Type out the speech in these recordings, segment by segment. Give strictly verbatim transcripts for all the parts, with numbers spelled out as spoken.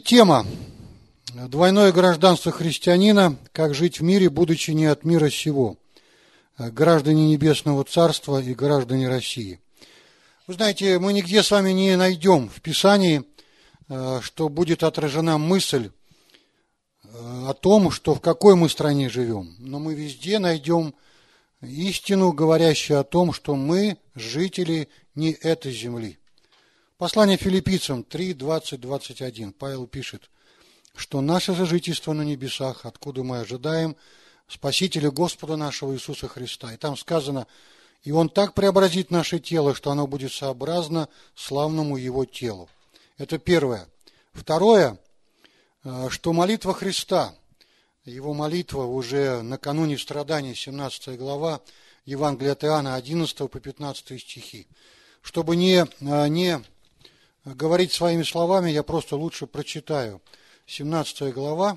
Тема «Двойное гражданство христианина. Как жить в мире, будучи не от мира сего. Граждане Небесного Царства и граждане России». Вы знаете, мы нигде с вами не найдем в Писании, что будет отражена мысль о том, что в какой мы стране живем. Но мы везде найдем истину, говорящую о том, что мы жители не этой земли. Послание Филиппийцам три, двадцать, двадцать один. Павел пишет, что наше же жительство на небесах, откуда мы ожидаем Спасителя Господа нашего Иисуса Христа. И там сказано, и Он так преобразит наше тело, что оно будет сообразно славному Его телу. Это первое. Второе, что молитва Христа, Его молитва уже накануне страданий, семнадцатая глава, Евангелия от Иоанна, одиннадцатого по пятнадцатый стихи. Чтобы не, не говорить своими словами, я просто лучше прочитаю. семнадцатая глава,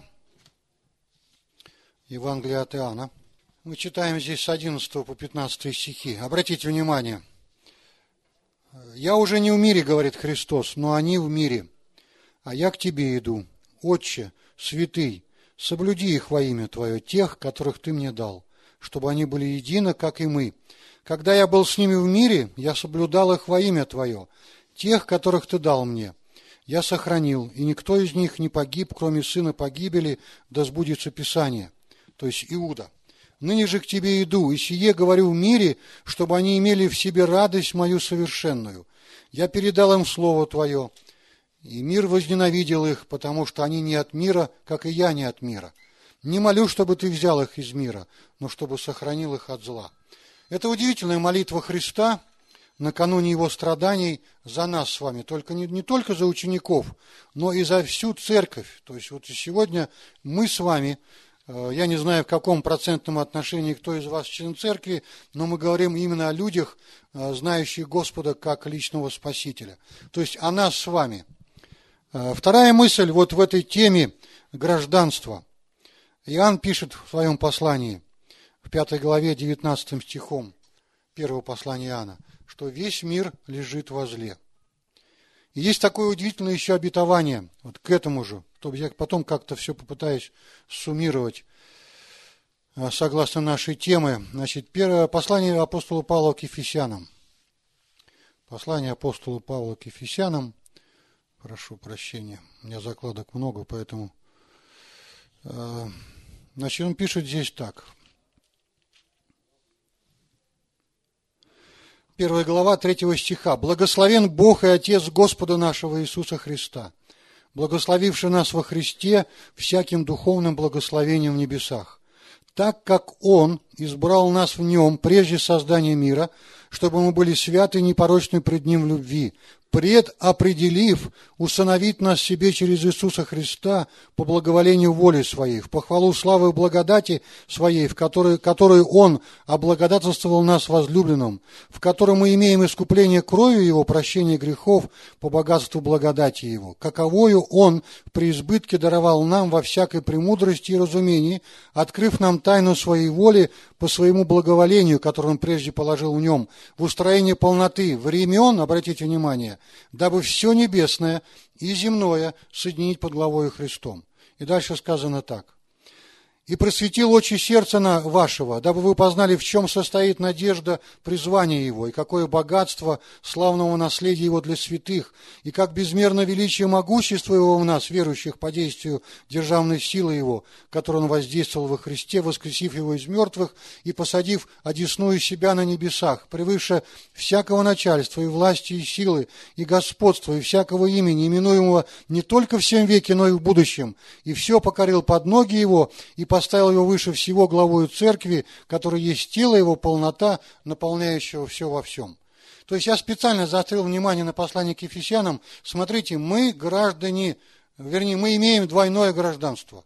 Евангелия от Иоанна. Мы читаем здесь с одиннадцатого по пятнадцатый стихи. Обратите внимание. «Я уже не в мире, говорит Христос, но они в мире. А я к тебе иду. Отче, святый, соблюди их во имя Твое, тех, которых Ты мне дал, чтобы они были едины, как и мы. Когда я был с ними в мире, я соблюдал их во имя Твое, тех, которых Ты дал мне. Я сохранил, и никто из них не погиб, кроме сына погибели, да сбудется Писание». То есть Иуда. «Ныне же к тебе иду, и сие говорю в мире, чтобы они имели в себе радость мою совершенную. Я передал им слово Твое, и мир возненавидел их, потому что они не от мира, как и я не от мира. Не молю, чтобы Ты взял их из мира, но чтобы сохранил их от зла». Это удивительная молитва Христа накануне Его страданий за нас с вами, только не, не только за учеников, но и за всю церковь. То есть вот и сегодня мы с вами, я не знаю, в каком процентном отношении кто из вас член церкви, но мы говорим именно о людях, знающих Господа как личного Спасителя. То есть о нас с вами. Вторая мысль вот в этой теме гражданства. Иоанн пишет в своем послании, в пятой главе, девятнадцатым стихом, первого послания Иоанна, что весь мир лежит во зле. И есть такое удивительное еще обетование, вот к этому же, чтобы я потом как-то все попытаюсь суммировать согласно нашей темы. Значит, первое послание апостола Павла к Ефесянам. Послание апостола Павла к Ефесянам. Прошу прощения, у меня закладок много, поэтому... Значит, он пишет здесь так. Первая глава, третьего стиха. «Благословен Бог и Отец Господа нашего Иисуса Христа, благословивший нас во Христе всяким духовным благословением в небесах, так как Он избрал нас в Нем прежде создания мира, чтобы мы были святы и непорочны пред Ним в любви, предопределив усыновить нас себе через Иисуса Христа по благоволению воли Своей, в похвалу славы и благодати Своей, в которой, которую Он облагодательствовал нас возлюбленным, в котором мы имеем искупление кровью Его, прощение грехов по богатству благодати Его, каковою Он в преизбытке даровал нам во всякой премудрости и разумении, открыв нам тайну Своей воли по Своему благоволению, которое Он прежде положил в Нем, в устроение полноты времен, обратите внимание, дабы все небесное и земное соединить под главою Христом. И дальше сказано так. «И просветил очи сердца на вашего, дабы вы познали, в чем состоит надежда призвания Его, и какое богатство славного наследия Его для святых, и как безмерно величие могущества Его в нас, верующих по действию державной силы Его, которую Он воздействовал во Христе, воскресив Его из мертвых и посадив одесную себя на небесах, превыше всякого начальства и власти, и силы, и господства, и всякого имени, именуемого не только в сем веке, но и в будущем, и все покорил под ноги Его, и поставил Его выше всего главою церкви, которая есть тело Его, полнота, наполняющего все во всем». То есть я специально заострил внимание на послании к Ефесянам. Смотрите, мы граждане, вернее, мы имеем двойное гражданство.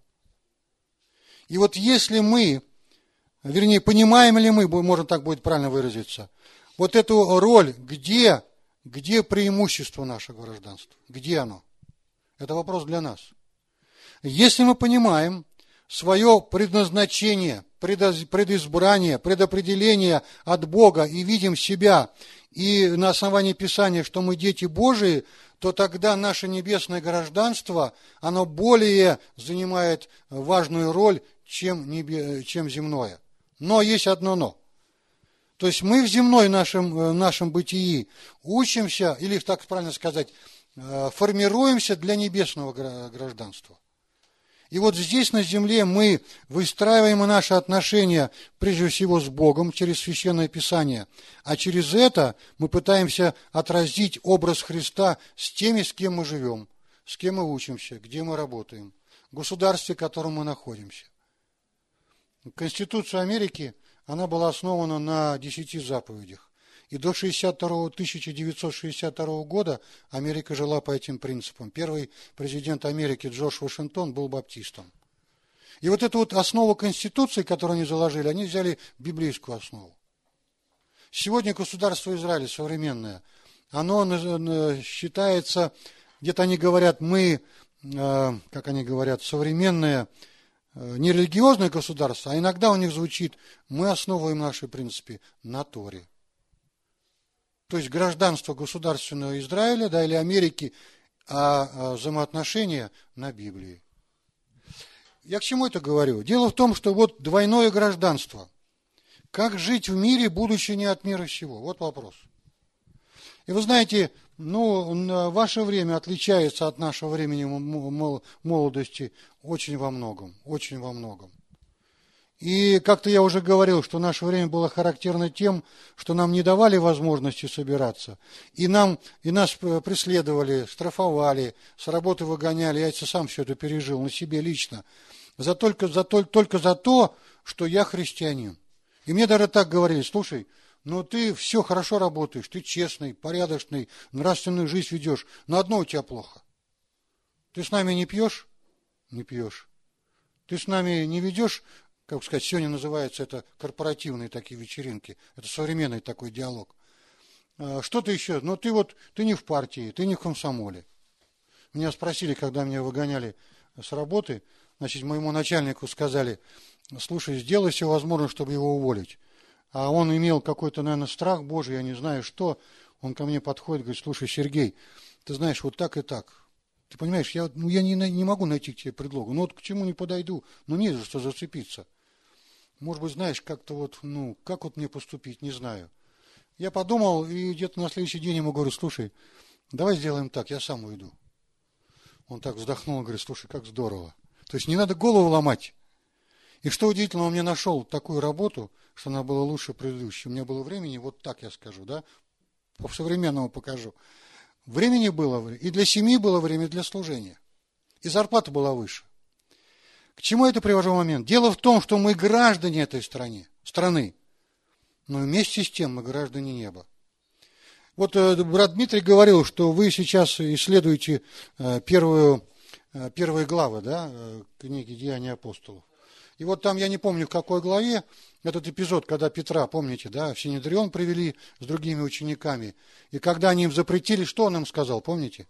И вот если мы, вернее, понимаем ли мы, можно так будет правильно выразиться, вот эту роль, где, где преимущество нашего гражданства, где оно? Это вопрос для нас. Если мы понимаем свое предназначение, предизбрание, предопределение от Бога и видим себя, и на основании Писания, что мы дети Божии, то тогда наше небесное гражданство, оно более занимает важную роль, чем, небе, чем земное. Но есть одно но. То есть мы в земной нашем, нашем бытии учимся, или так правильно сказать, формируемся для небесного гражданства. И вот здесь на земле мы выстраиваем наши отношения прежде всего с Богом через Священное Писание, а через это мы пытаемся отразить образ Христа с теми, с кем мы живем, с кем мы учимся, где мы работаем, в государстве, в котором мы находимся. Конституция Америки, она была основана на десяти заповедях. И до тысяча девятьсот шестьдесят второго года Америка жила по этим принципам. Первый президент Америки Джордж Вашингтон был баптистом. И вот эту вот основу Конституции, которую они заложили, они взяли библейскую основу. Сегодня государство Израиля современное, оно считается, где-то они говорят, мы, как они говорят, современное, не религиозное государство, а иногда у них звучит, мы основываем наши принципы на Торе. То есть гражданство государственного Израиля, да, или Америки, а взаимоотношения на Библии. Я к чему это говорю? Дело в том, что вот двойное гражданство. Как жить в мире, будучи не от мира сего? Вот вопрос. И вы знаете, ну, ваше время отличается от нашего времени молодости очень во многом, очень во многом. И как-то я уже говорил, что наше время было характерно тем, что нам не давали возможности собираться. И, нам, и нас преследовали, штрафовали, с работы выгоняли. Я это сам все это пережил на себе лично. За только, за, только за то, что я христианин. И мне даже так говорили, слушай, ну ты все хорошо работаешь, ты честный, порядочный, нравственную жизнь ведешь, но одно у тебя плохо. Ты с нами не пьешь? Не пьешь. Ты с нами не ведешь, как сказать, сегодня называется это корпоративные такие вечеринки, это современный такой диалог. Что ты еще? Ну ты вот, ты не в партии, ты не в комсомоле. Меня спросили, когда меня выгоняли с работы, значит, моему начальнику сказали, слушай, сделай все возможное, чтобы его уволить. А он имел какой-то, наверное, страх Божий, я не знаю что. Он ко мне подходит, говорит, слушай, Сергей, ты знаешь, вот так и так. Ты понимаешь, я, ну, я не, не могу найти к тебе предлогу. Ну вот к чему не подойду, ну не за что зацепиться. Может быть, знаешь, как-то вот, ну, как вот мне поступить, не знаю. Я подумал, и где-то на следующий день ему говорю, слушай, давай сделаем так, я сам уйду. Он так вздохнул, говорит, слушай, как здорово. То есть не надо голову ломать. И что удивительно, он мне нашел такую работу, что она была лучше предыдущей. У меня было времени, вот так я скажу, да, по-современному покажу. Времени было, и для семьи было время, и для служения. И зарплата была выше. К чему я это привожу момент? Дело в том, что мы граждане этой страны, страны, но вместе с тем мы граждане неба. Вот брат Дмитрий говорил, что вы сейчас исследуете первую, первые главы, да, книги «Деяния апостолов». И вот там, я не помню, в какой главе, этот эпизод, когда Петра, помните, да, в Синедрион привели с другими учениками. И когда они им запретили, что он им сказал, помните?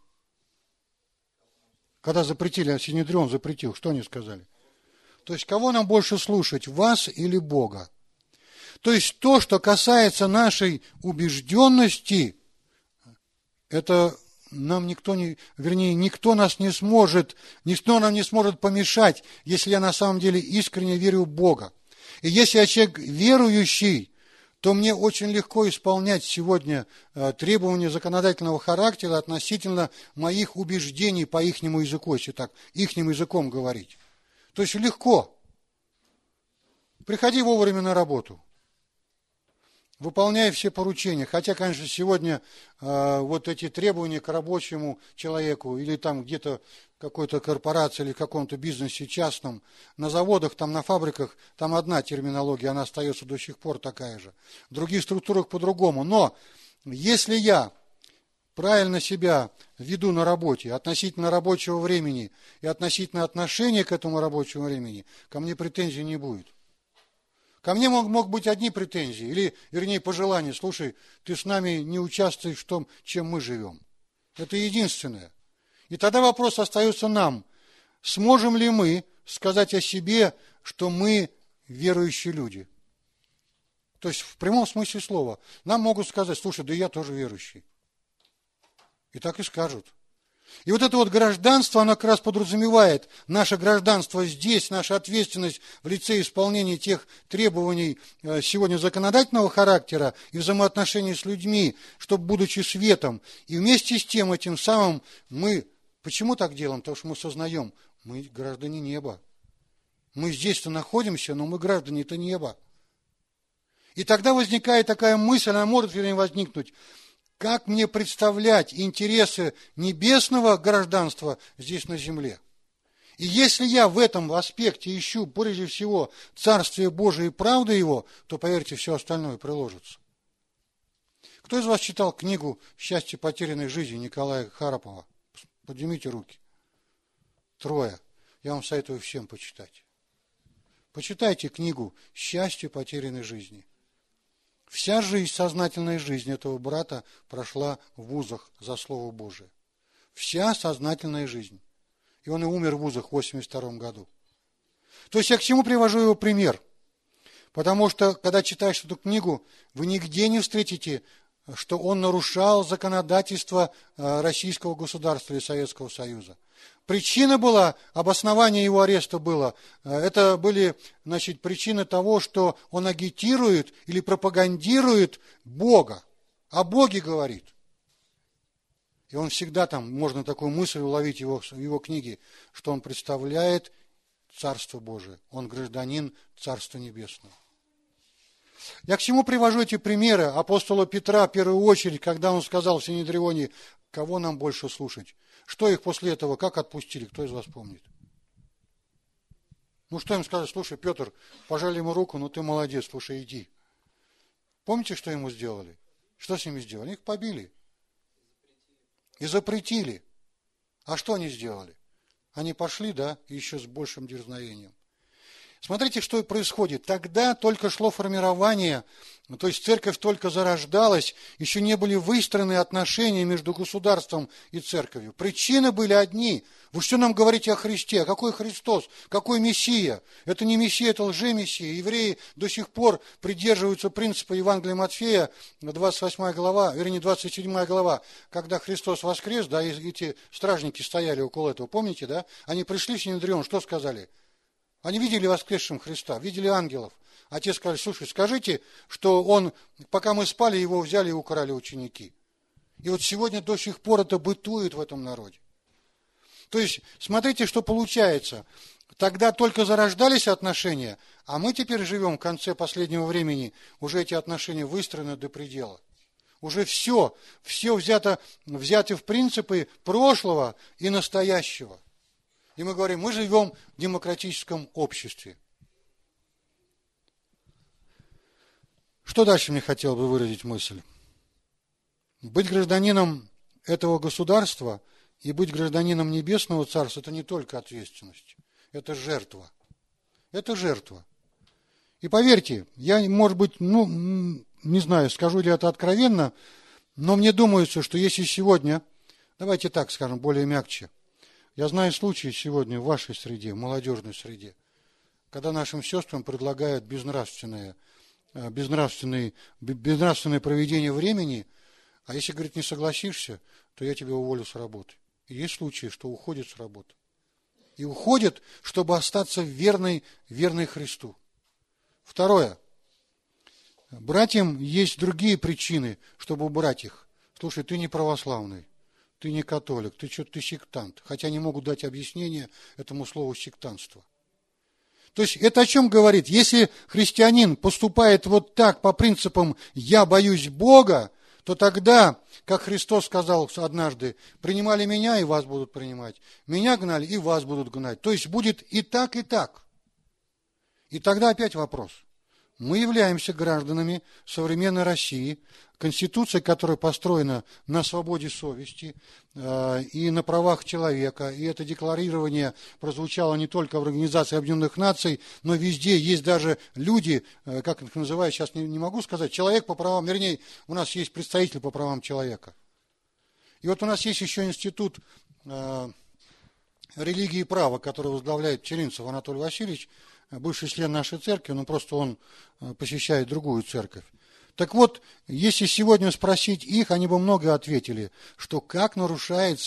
Когда запретили, а Синедрион запретил, что они сказали? То есть, кого нам больше слушать, вас или Бога? То есть, то, что касается нашей убежденности, это нам никто не, вернее, никто нас не сможет, никто нам не сможет помешать, если я на самом деле искренне верю в Бога. И если я человек верующий, то мне очень легко исполнять сегодня требования законодательного характера относительно моих убеждений по ихнему языку, если так, ихним языком говорить. То есть легко. Приходи вовремя на работу. Выполняй все поручения. Хотя, конечно, сегодня э, вот эти требования к рабочему человеку или там где-то какой-то корпорации или каком-то бизнесе частном, на заводах, там на фабриках, там одна терминология, она остается до сих пор такая же. В других структурах по-другому. Но если я правильно себя веду на работе, относительно рабочего времени и относительно отношения к этому рабочему времени, ко мне претензий не будет. Ко мне мог, мог быть одни претензии, или, вернее, пожелания. Слушай, ты с нами не участвуешь в том, чем мы живем. Это единственное. И тогда вопрос остается нам. Сможем ли мы сказать о себе, что мы верующие люди? То есть, в прямом смысле слова. Нам могут сказать, слушай, да я тоже верующий. И так и скажут. И вот это вот гражданство, оно как раз подразумевает наше гражданство здесь, наша ответственность в лице исполнения тех требований сегодня законодательного характера и взаимоотношений с людьми, чтобы, будучи светом, и вместе с тем этим самым мы, почему так делаем? Потому что мы сознаем, мы граждане неба. Мы здесь-то находимся, но мы граждане-то неба. И тогда возникает такая мысль, она может, вернее, возникнуть, как мне представлять интересы небесного гражданства здесь на земле? И если я в этом аспекте ищу, прежде всего, Царствие Божие и правду Его, то, поверьте, все остальное приложится. Кто из вас читал книгу «Счастье потерянной жизни» Николая Харапова? Поднимите руки. Трое. Я вам советую всем почитать. Почитайте книгу «Счастье потерянной жизни». Вся жизнь, сознательная жизнь этого брата прошла в вузах за Слово Божие. Вся сознательная жизнь. И он и умер в вузах в восемьдесят втором году. То есть я к чему привожу его пример? Потому что, когда читаешь эту книгу, вы нигде не встретите, что он нарушал законодательство российского государства или Советского Союза. Причина была, обоснование его ареста было, это были, значит, причины того, что он агитирует или пропагандирует Бога, о Боге говорит. И он всегда там, можно такую мысль уловить его, в его книге, что он представляет Царство Божие, он гражданин Царства Небесного. Я к чему привожу эти примеры апостола Петра, в первую очередь, когда он сказал в Синедрионе, кого нам больше слушать? Что их после этого, как отпустили? Кто из вас помнит? Ну, что им сказали? Слушай, Петр, пожали ему руку, ну ты молодец, слушай, иди. Помните, что ему сделали? Что с ними сделали? Их побили. И запретили. А что они сделали? Они пошли, да, еще с большим дерзновением. Смотрите, что происходит. Тогда только шло формирование, то есть церковь только зарождалась, еще не были выстроены отношения между государством и церковью. Причины были одни. Вы что нам говорите о Христе? А какой Христос? Какой Мессия? Это не Мессия, это лже-мессия. Евреи до сих пор придерживаются принципа Евангелия Матфея, двадцать восьмая глава, вернее, двадцать седьмая глава, когда Христос воскрес, да, и эти стражники стояли около этого, помните, да? Они пришли в Синедрион, что сказали? Они видели воскресшим Христа, видели ангелов. А те сказали, слушай, скажите, что он, пока мы спали, его взяли и украли ученики. И вот сегодня до сих пор это бытует в этом народе. То есть, смотрите, что получается. Тогда только зарождались отношения, а мы теперь живем в конце последнего времени, уже эти отношения выстроены до предела. Уже все, все взято, взяты в принципы прошлого и настоящего. И мы говорим, мы живем в демократическом обществе. Что дальше мне хотел бы выразить мысль? Быть гражданином этого государства и быть гражданином Небесного Царства – это не только ответственность, это жертва. Это жертва. И поверьте, я, может быть, ну, не знаю, скажу ли это откровенно, но мне думается, что если сегодня, давайте так скажем, более мягче, я знаю случаи сегодня в вашей среде, в молодежной среде, когда нашим сестрам предлагают безнравственное, безнравственное, безнравственное проведение времени, а если, говорит, не согласишься, то я тебя уволю с работы. И есть случаи, что уходят с работы. И уходят, чтобы остаться верной, верной Христу. Второе. Братьям есть другие причины, чтобы убрать их. Слушай, ты не православный. Ты не католик, ты что-то ты сектант. Хотя не могут дать объяснение этому слову сектантство. То есть это о чем говорит? Если христианин поступает вот так по принципам «я боюсь Бога», то тогда, как Христос сказал однажды, принимали меня, и вас будут принимать. Меня гнали, и вас будут гнать. То есть будет и так, и так. И тогда опять вопрос. Мы являемся гражданами современной России, Конституция, которая построена на свободе совести э, и на правах человека. И это декларирование прозвучало не только в Организации Объединенных Наций, но везде есть даже люди, э, как их называют, сейчас не, не могу сказать, человек по правам, вернее, у нас есть представитель по правам человека. И вот у нас есть еще институт э, религии и права, который возглавляет Черинцев Анатолий Васильевич, бывший член нашей церкви, но просто он посещает другую церковь. Так вот, если сегодня спросить их, они бы много ответили, что как нарушается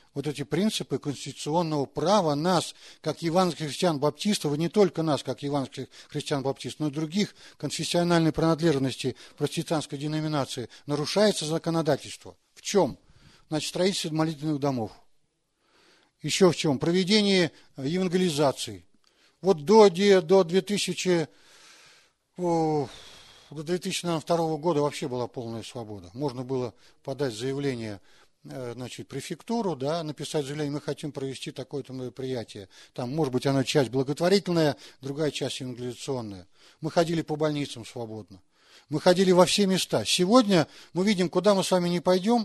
вот эти принципы конституционного права нас, как евангельских христиан-баптистов, и не только нас, как евангельских христиан-баптистов, но и других конфессиональной принадлежности протестантской деноминации, нарушается законодательство. В чем? Значит, строительство молитвенных домов. Еще в чем? Проведение евангелизации. Вот до, до две тысячи, до две тысячи второго года вообще была полная свобода. Можно было подать заявление, значит, префектуру, да, написать заявление, мы хотим провести такое-то мероприятие. Там, может быть, оно часть благотворительная, другая часть евангелизационная. Мы ходили по больницам свободно. Мы ходили во все места. Сегодня мы видим, куда мы с вами не пойдем,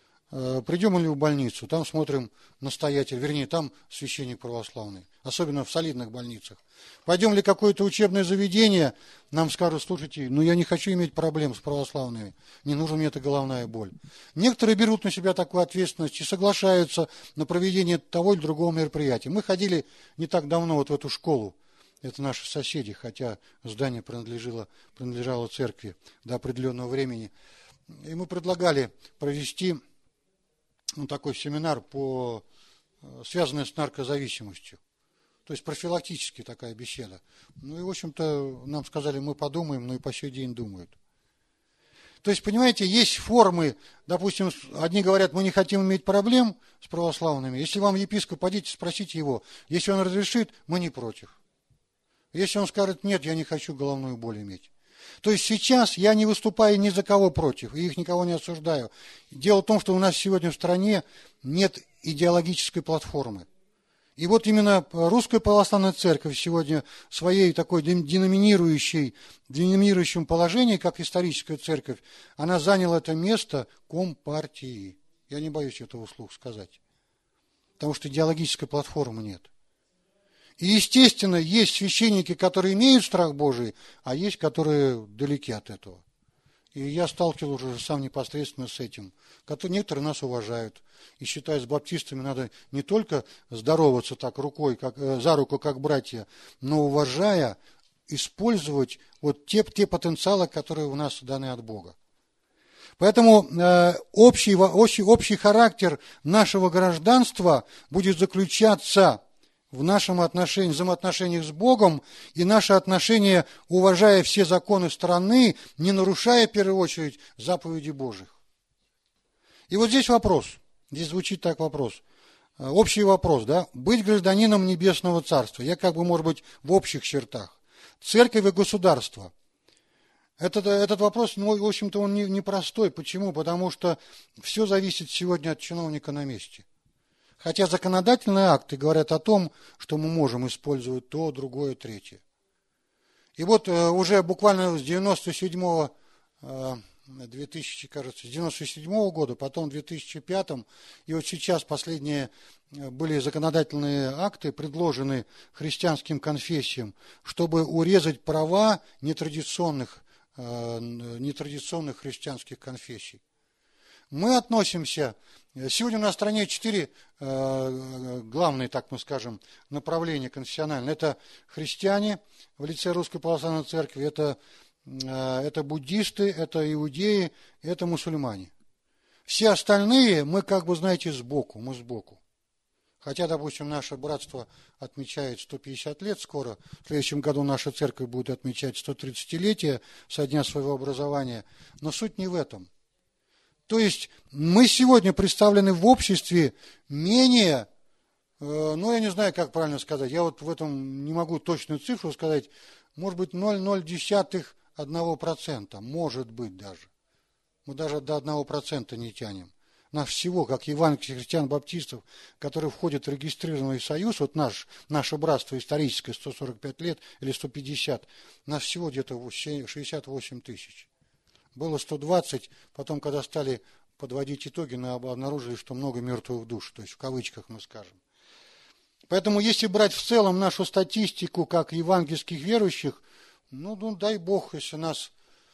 придем ли в больницу, там смотрим настоятель, вернее, там священник православный, особенно в солидных больницах. Пойдем ли в какое-то учебное заведение, нам скажут, слушайте, ну я не хочу иметь проблем с православными, не нужна мне эта головная боль. Некоторые берут на себя такую ответственность и соглашаются на проведение того или другого мероприятия. Мы ходили не так давно вот в эту школу, это наши соседи, хотя здание принадлежало, принадлежало церкви до определенного времени, и мы предлагали провести ну, такой семинар, по, связанный с наркозависимостью. То есть профилактически такая беседа. Ну и, в общем-то, нам сказали, мы подумаем, но и по сей день думают. То есть, понимаете, есть формы, допустим, одни говорят, мы не хотим иметь проблем с православными. Если вам епископ, пойдите, спросите его. Если он разрешит, мы не против. Если он скажет, нет, я не хочу головную боль иметь. То есть сейчас я не выступаю ни за кого против, и их никого не осуждаю. Дело в том, что у нас сегодня в стране нет идеологической платформы. И вот именно Русская Православная Церковь сегодня в своей такой деноминирующей, деноминирующем положении, как историческая церковь, она заняла это место Компартии. Я не боюсь этого вслух сказать. Потому что идеологической платформы нет. И, естественно, есть священники, которые имеют страх Божий, а есть, которые далеки от этого. И я сталкивался уже сам непосредственно с этим. Некоторые нас уважают. И считают, с баптистами надо не только здороваться так рукой, как, за руку, как братья, но, уважая, использовать вот те, те потенциалы, которые у нас даны от Бога. Поэтому э, общий, общий, общий характер нашего гражданства будет заключаться в нашем отношении, взаимоотношениях с Богом, и наши отношения, уважая все законы страны, не нарушая, в первую очередь, заповеди Божьих. И вот здесь вопрос, здесь звучит так вопрос, общий вопрос, да, быть гражданином Небесного Царства, я как бы, может быть, в общих чертах. Церковь и государство. Этот, этот вопрос, ну, в общем-то, он непростой. Не Почему? Потому что все зависит сегодня от чиновника на месте. Хотя законодательные акты говорят о том, что мы можем использовать то, другое, третье. И вот э, уже буквально с девяносто седьмого, э, две тысячи, кажется, с девяносто седьмого года, потом в две тысячи пятом, и вот сейчас последние были законодательные акты, предложены христианским конфессиям, чтобы урезать права нетрадиционных, э, нетрадиционных христианских конфессий. Мы относимся, сегодня у нас в стране четыре э, главные, так мы скажем, направления конфессиональные. Это христиане в лице Русской Православной Церкви, это, э, это буддисты, это иудеи, это мусульмане. Все остальные мы, как бы, знаете, сбоку, мы сбоку. Хотя, допустим, наше братство отмечает сто пятьдесят лет скоро, в следующем году наша церковь будет отмечать сто тридцатилетие со дня своего образования, но суть не в этом. То есть мы сегодня представлены в обществе менее, э, ну я не знаю, как правильно сказать, я вот в этом не могу точную цифру сказать, может быть ноль целых ноль десятых одного процента, может быть даже. Мы даже до одного процента не тянем. Нас всего, как евангельских христиан-баптистов, которые входят в регистрированный союз, вот наш, наше братство историческое, сто сорок пять лет или сто пятьдесят, нас всего где-то шестьдесят восемь тысяч. Было сто двадцать, потом, когда стали подводить итоги, мы обнаружили, что много мертвых душ, то есть в кавычках мы скажем. Поэтому, если брать в целом нашу статистику, как евангельских верующих, ну, ну дай Бог, если нас,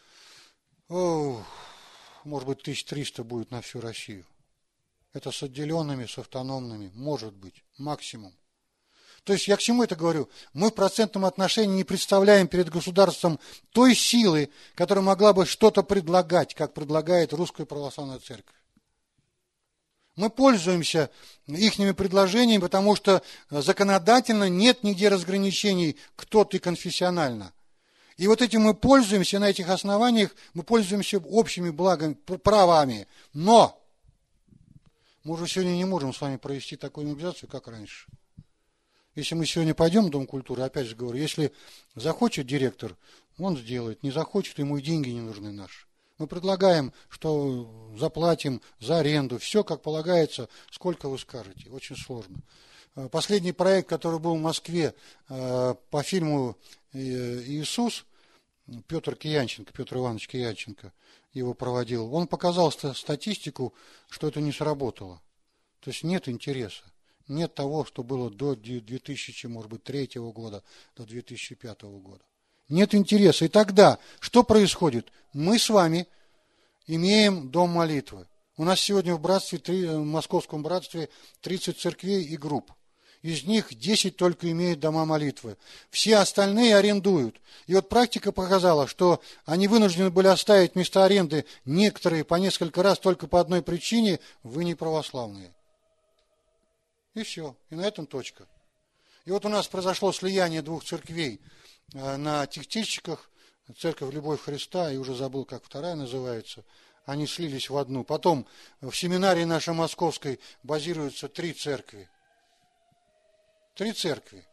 о, может быть, тысяч триста будет на всю Россию. Это с отделенными, с автономными, может быть, максимум. То есть я к чему это говорю? Мы в процентном отношении не представляем перед государством той силы, которая могла бы что-то предлагать, как предлагает Русская Православная Церковь. Мы пользуемся ихними предложениями, потому что законодательно нет нигде разграничений, кто ты конфессионально. И вот этим мы пользуемся, на этих основаниях мы пользуемся общими благами, правами. Но мы уже сегодня не можем с вами провести такую мобилизацию, как раньше. Если мы сегодня пойдем в Дом культуры, опять же говорю, если захочет директор, он сделает, не захочет, ему и деньги не нужны наши. Мы предлагаем, что заплатим за аренду, все как полагается, сколько вы скажете. Очень сложно. Последний проект, который был в Москве по фильму «Иисус», Петр Киянченко, Петр Иванович Киянченко его проводил, он показал статистику, что это не сработало. То есть нет интереса, нет того, что было до две тысячи, может быть, третьего года, до две тысячи пятого года. Нет интереса. И тогда что происходит? Мы с вами имеем дом молитвы. У нас сегодня в братстве, в московском братстве тридцать церквей и групп. Из них десять только имеют дома молитвы. Все остальные арендуют. И вот практика показала, что они вынуждены были оставить места аренды некоторые по несколько раз только по одной причине: вы не православные. И все. И на этом точка. И вот у нас произошло слияние двух церквей на текстильщиках, церковь Любовь Христа, и уже забыл, как вторая называется, они слились в одну. Потом в семинарии нашей московской базируются три церкви. Три церкви.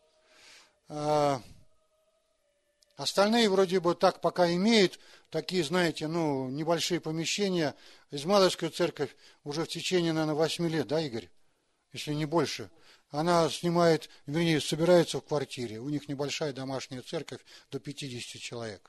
А остальные вроде бы так пока имеют такие, знаете, ну, небольшие помещения. Измайловская церковь уже в течение, наверное, восьми лет, да, Игорь? Если не больше. Она снимает, вернее, собирается в квартире. У них небольшая домашняя церковь, до пятидесяти человек.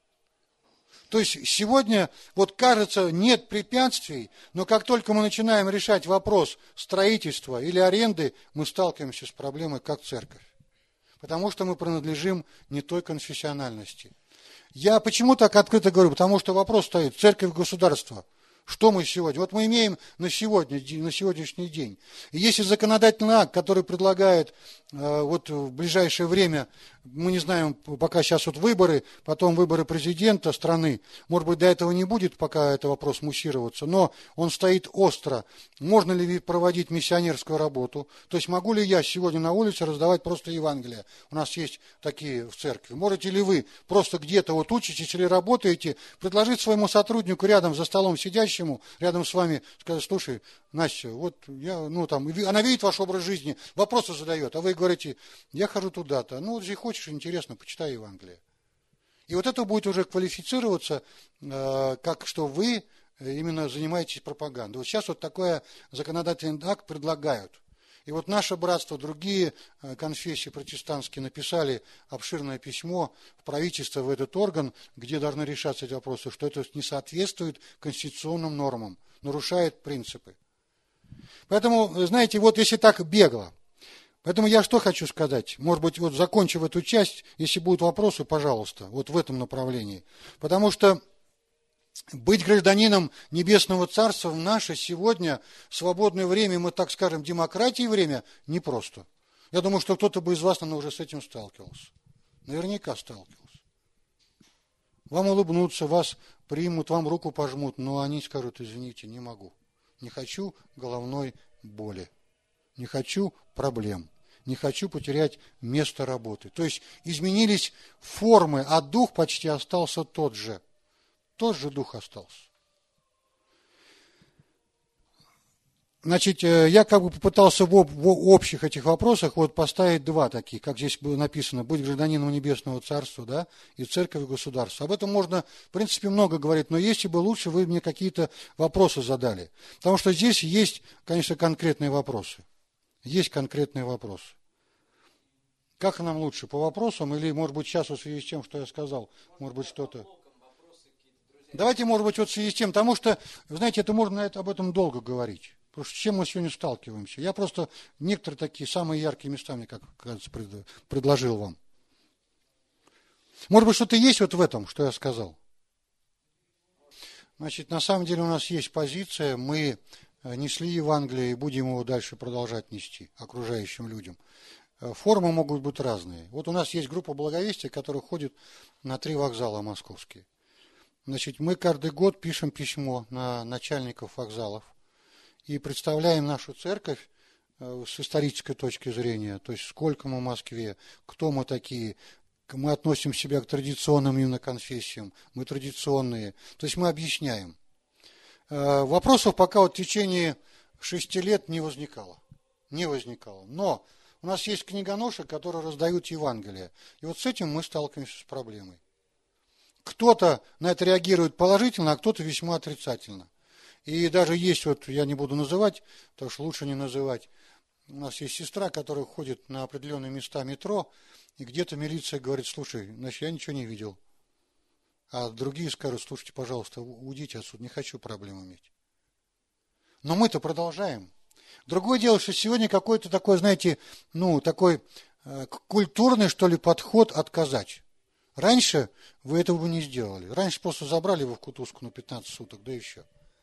То есть сегодня, вот кажется, нет препятствий, но как только мы начинаем решать вопрос строительства или аренды, мы сталкиваемся с проблемой, как церковь. Потому что мы принадлежим не той конфессиональности. Я почему так открыто говорю? Потому что вопрос стоит: церковь-государство. Что мы сегодня? Вот мы имеем на, сегодня, на сегодняшний день. И если законодательный акт, который предлагает э, вот в ближайшее время, мы не знаем, пока сейчас вот выборы, потом выборы президента страны, может быть, до этого не будет пока это вопрос муссироваться, но он стоит остро. Можно ли проводить миссионерскую работу? То есть могу ли я сегодня на улице раздавать просто Евангелие? У нас есть такие в церкви. Можете ли вы просто где-то вот учитесь или работаете, предложить своему сотруднику рядом за столом сидящему, рядом с вами, сказать: слушай, Настя, вот я, ну там, она видит ваш образ жизни, вопросы задает, а вы говорите: я хожу туда-то, ну, если хочешь, интересно, почитай Евангелие. И вот это будет уже квалифицироваться, э, как что вы именно занимаетесь пропагандой. Вот сейчас вот такой законодательный акт предлагают. И вот наше братство, другие конфессии протестантские написали обширное письмо в правительство, в этот орган, где должны решаться эти вопросы, что это не соответствует конституционным нормам, нарушает принципы. Поэтому, знаете, вот если так бегло, поэтому я что хочу сказать, может быть, вот закончив эту часть, если будут вопросы, пожалуйста, вот в этом направлении. Потому что быть гражданином Небесного Царства в наше сегодня свободное время, мы так скажем, демократии время, непросто. Я думаю, что кто-то бы из вас, наверное, уже с этим сталкивался. Наверняка сталкивался. Вам улыбнутся, вас примут, вам руку пожмут, но они скажут: извините, не могу. Не хочу головной боли. Не хочу проблем. Не хочу потерять место работы. То есть изменились формы, а дух почти остался тот же. Тот же дух остался. Значит, я как бы попытался в, об, в общих этих вопросах вот поставить два таких, как здесь было написано: быть гражданином Небесного Царства, да, и церковь и государство. Об этом можно, в принципе, много говорить, но если бы лучше вы мне какие-то вопросы задали. Потому что здесь есть, конечно, конкретные вопросы. Есть конкретные вопросы. Как нам лучше, по вопросам или, может быть, сейчас в связи с тем, что я сказал, может быть, что-то... Давайте, может быть, вот в связи с тем, потому что, вы знаете, это можно это, об этом долго говорить. Потому что с чем мы сегодня сталкиваемся? Я просто некоторые такие самые яркие места, мне, как кажется, предложил вам. Может быть, что-то есть вот в этом, что я сказал? Значит, на самом деле у нас есть позиция, мы несли Евангелие и будем его дальше продолжать нести окружающим людям. Формы могут быть разные. Вот у нас есть группа благовестия, которая ходит на три вокзала московские. Значит, мы каждый год пишем письмо на начальников вокзалов и представляем нашу церковь с исторической точки зрения, то есть сколько мы в Москве, кто мы такие, мы относим себя к традиционным именно конфессиям, мы традиционные, то есть мы объясняем. Вопросов пока вот в течение шести лет не возникало, не возникало, но у нас есть книгоноши, которые раздают Евангелие, и вот с этим мы сталкиваемся с проблемой. Кто-то на это реагирует положительно, а кто-то весьма отрицательно. И даже есть, вот я не буду называть, потому что лучше не называть, у нас есть сестра, которая ходит на определенные места метро, и где-то милиция говорит: слушай, значит, я ничего не видел. А другие скажут: слушайте, пожалуйста, уйдите отсюда, не хочу проблем иметь. Но мы-то продолжаем. Другое дело, что сегодня какой-то такой, знаете, ну, такой э, культурный, что ли, подход отказать. Раньше вы этого бы не сделали. Раньше просто забрали его в кутузку на пятнадцать суток, да еще.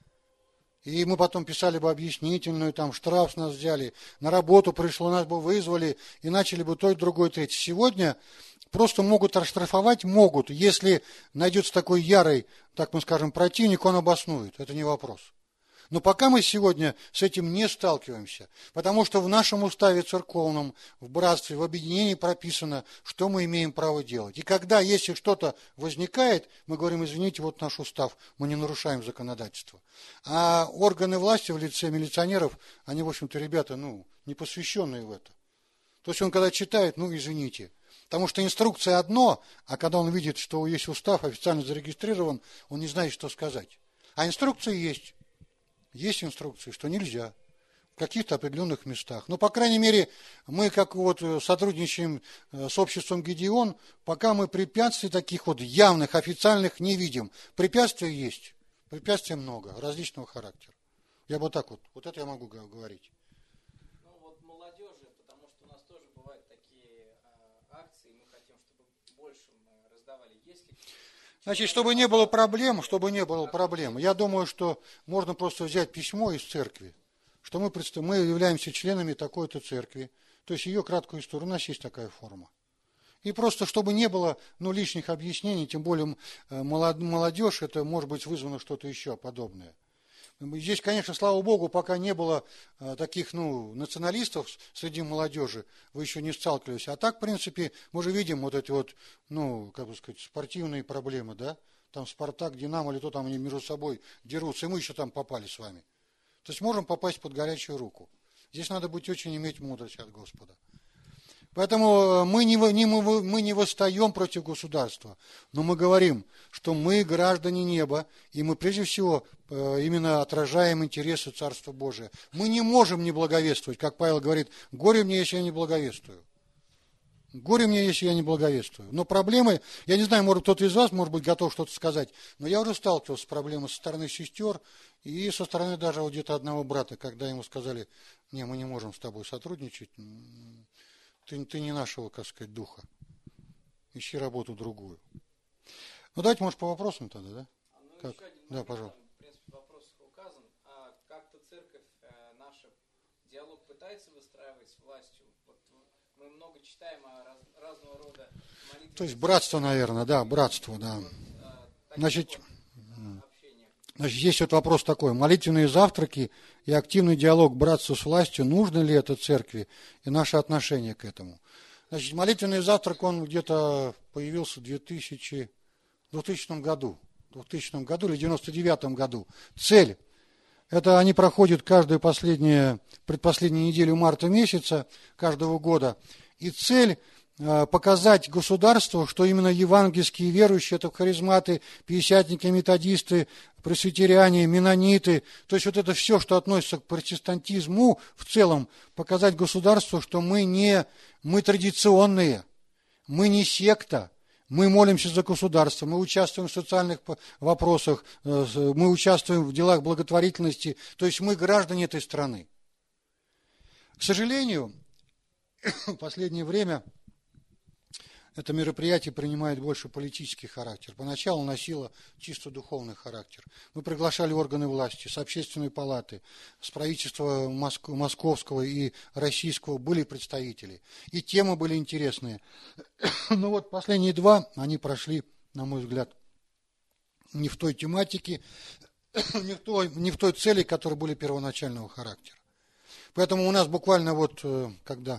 И мы потом писали бы объяснительную, там штраф с нас взяли, на работу пришло, нас бы вызвали, и начали бы то, и другое, третье. Сегодня просто могут оштрафовать, могут. Если найдется такой ярый, так мы скажем, противник, он обоснует. Это не вопрос. Но пока мы сегодня с этим не сталкиваемся, потому что в нашем уставе церковном, в братстве, в объединении прописано, что мы имеем право делать. И когда, если что-то возникает, мы говорим: извините, вот наш устав, мы не нарушаем законодательство. А органы власти в лице милиционеров, они, в общем-то, ребята, ну, не посвященные в это. То есть он когда читает: ну, извините. Потому что инструкция одно, а когда он видит, что есть устав, официально зарегистрирован, он не знает, что сказать. А инструкция есть. Есть инструкции, что нельзя в каких-то определенных местах. Но, по крайней мере, мы как вот сотрудничаем с обществом Гедеон, пока мы препятствий таких вот явных, официальных не видим. Препятствия есть. Препятствий много, различного характера. Я вот так вот, вот это я могу говорить. Ну вот молодежи, потому что у нас тоже бывают такие а, акции, мы хотим, чтобы больше мы раздавали. Есть ли... Значит, чтобы не было проблем, чтобы не было проблем, я думаю, что можно просто взять письмо из церкви, что мы, представ... мы являемся членами такой-то церкви, то есть ее краткую историю, у нас есть такая форма. И просто, чтобы не было ну, лишних объяснений, тем более молодежь, это может быть вызвано что-то еще подобное. Здесь, конечно, слава Богу, пока не было а, таких, ну, националистов среди молодежи, вы еще не сталкивались. А так, в принципе, мы же видим вот эти вот, ну, как бы сказать, спортивные проблемы, да? Там Спартак, Динамо, или то там они между собой дерутся, и мы еще там попали с вами. То есть можем попасть под горячую руку. Здесь надо быть очень иметь мудрость от Господа. Поэтому мы не, не, мы не восстаем против государства, но мы говорим, что мы граждане неба, и мы прежде всего именно отражаем интересы Царства Божия. Мы не можем не благовествовать, как Павел говорит: горе мне, если я не благовествую. Горе мне, если я не благовествую. Но проблемы, я не знаю, может кто-то из вас, может быть, готов что-то сказать, но я уже сталкивался с проблемой со стороны сестер и со стороны даже вот где-то одного брата, когда ему сказали: не, мы не можем с тобой сотрудничать, Ты, ты не нашего, как сказать, духа. Ищи работу другую. Ну, давайте, может, по вопросам тогда, да? А, ну, как? Еще один Да, момент, пожалуйста. там, в принципе, вопрос указан. А как-то церковь э, наша диалог пытается выстраивать с властью? Вот мы много читаем о раз, разного рода молитвах. То есть братство, наверное, да, братство, да. Вот, э, Значит, вот, общения. значит, есть вот вопрос такой. Молитвенные завтраки и активный диалог братства с властью, нужно ли это церкви и наше отношение к этому? Значит, молитвенный завтрак, он где-то появился в двухтысячном году, в двухтысячном году или девяносто девятом году. Цель, это они проходят каждую последнюю, предпоследнюю неделю марта месяца каждого года. И цель показать государству, что именно евангельские верующие, это харизматы, пятидесятники, методисты, пресвитериане, менониты, то есть вот это все, что относится к протестантизму в целом, показать государству, что мы не, мы традиционные, мы не секта, мы молимся за государство, мы участвуем в социальных вопросах, мы участвуем в делах благотворительности, то есть мы граждане этой страны. К сожалению, в последнее время это мероприятие принимает больше политический характер. Поначалу носило чисто духовный характер. Мы приглашали органы власти, с общественной палаты, с правительства Моск... московского и российского были представители. И темы были интересные. Но вот последние два, они прошли, на мой взгляд, не в той тематике. не в той, не в той цели, которые были первоначального характера. Поэтому у нас буквально вот, когда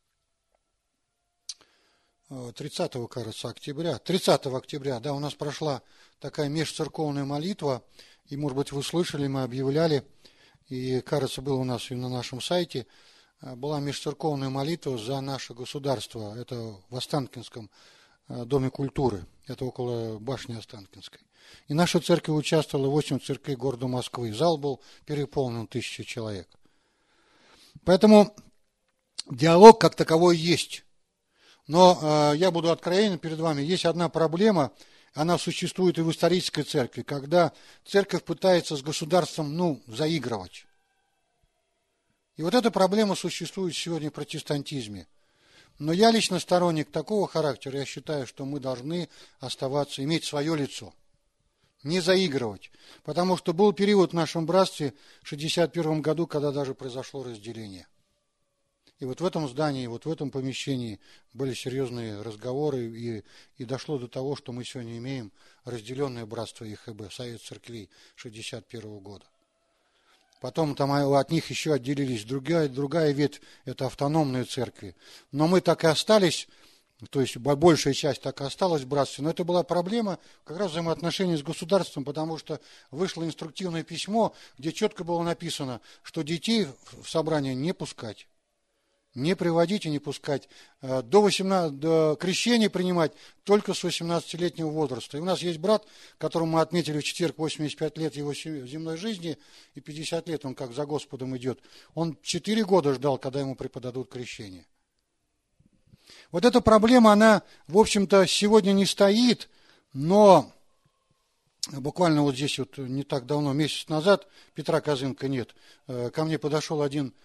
тридцатого, кажется, октября, тридцатого октября, да, у нас прошла такая межцерковная молитва, и, может быть, вы слышали, мы объявляли, и, кажется, было у нас и на нашем сайте, была межцерковная молитва за наше государство, это в Останкинском Доме культуры, это около башни Останкинской. И наша церковь участвовала, восемь церквей города Москвы, зал был переполнен тысячей человек. Поэтому диалог как таковой есть. Но э, я буду откровенен перед вами. Есть одна проблема, она существует и в исторической церкви, когда церковь пытается с государством, ну, заигрывать. И вот эта проблема существует сегодня в протестантизме. Но я лично сторонник такого характера, я считаю, что мы должны оставаться, иметь свое лицо. Не заигрывать. Потому что был период в нашем братстве в шестьдесят первом году, когда даже произошло разделение. И вот в этом здании, вот в этом помещении были серьезные разговоры, и, и дошло до того, что мы сегодня имеем разделенное братство ЕХБ, Совет церквей шестьдесят первого года. Потом там от них еще отделились другая, другая ветвь, это автономные церкви. Но мы так и остались, то есть большая часть так и осталась в братстве, но это была проблема как раз взаимоотношений с государством, потому что вышло инструктивное письмо, где четко было написано, что детей в собрание не пускать. Не приводить и не пускать. До восемнадцати, до крещения принимать только с восемнадцатилетнего возраста. И у нас есть брат, которому мы отметили в четверг восемьдесят пять лет его земной жизни, и пятьдесят лет он как за Господом идет. Он четыре года ждал, когда ему преподадут крещение. Вот эта проблема, она, в общем-то, сегодня не стоит, но буквально вот здесь вот не так давно, месяц назад, Петра Козынка нет, ко мне подошел один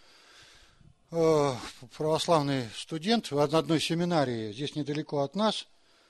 православный студент в одной семинарии, здесь недалеко от нас,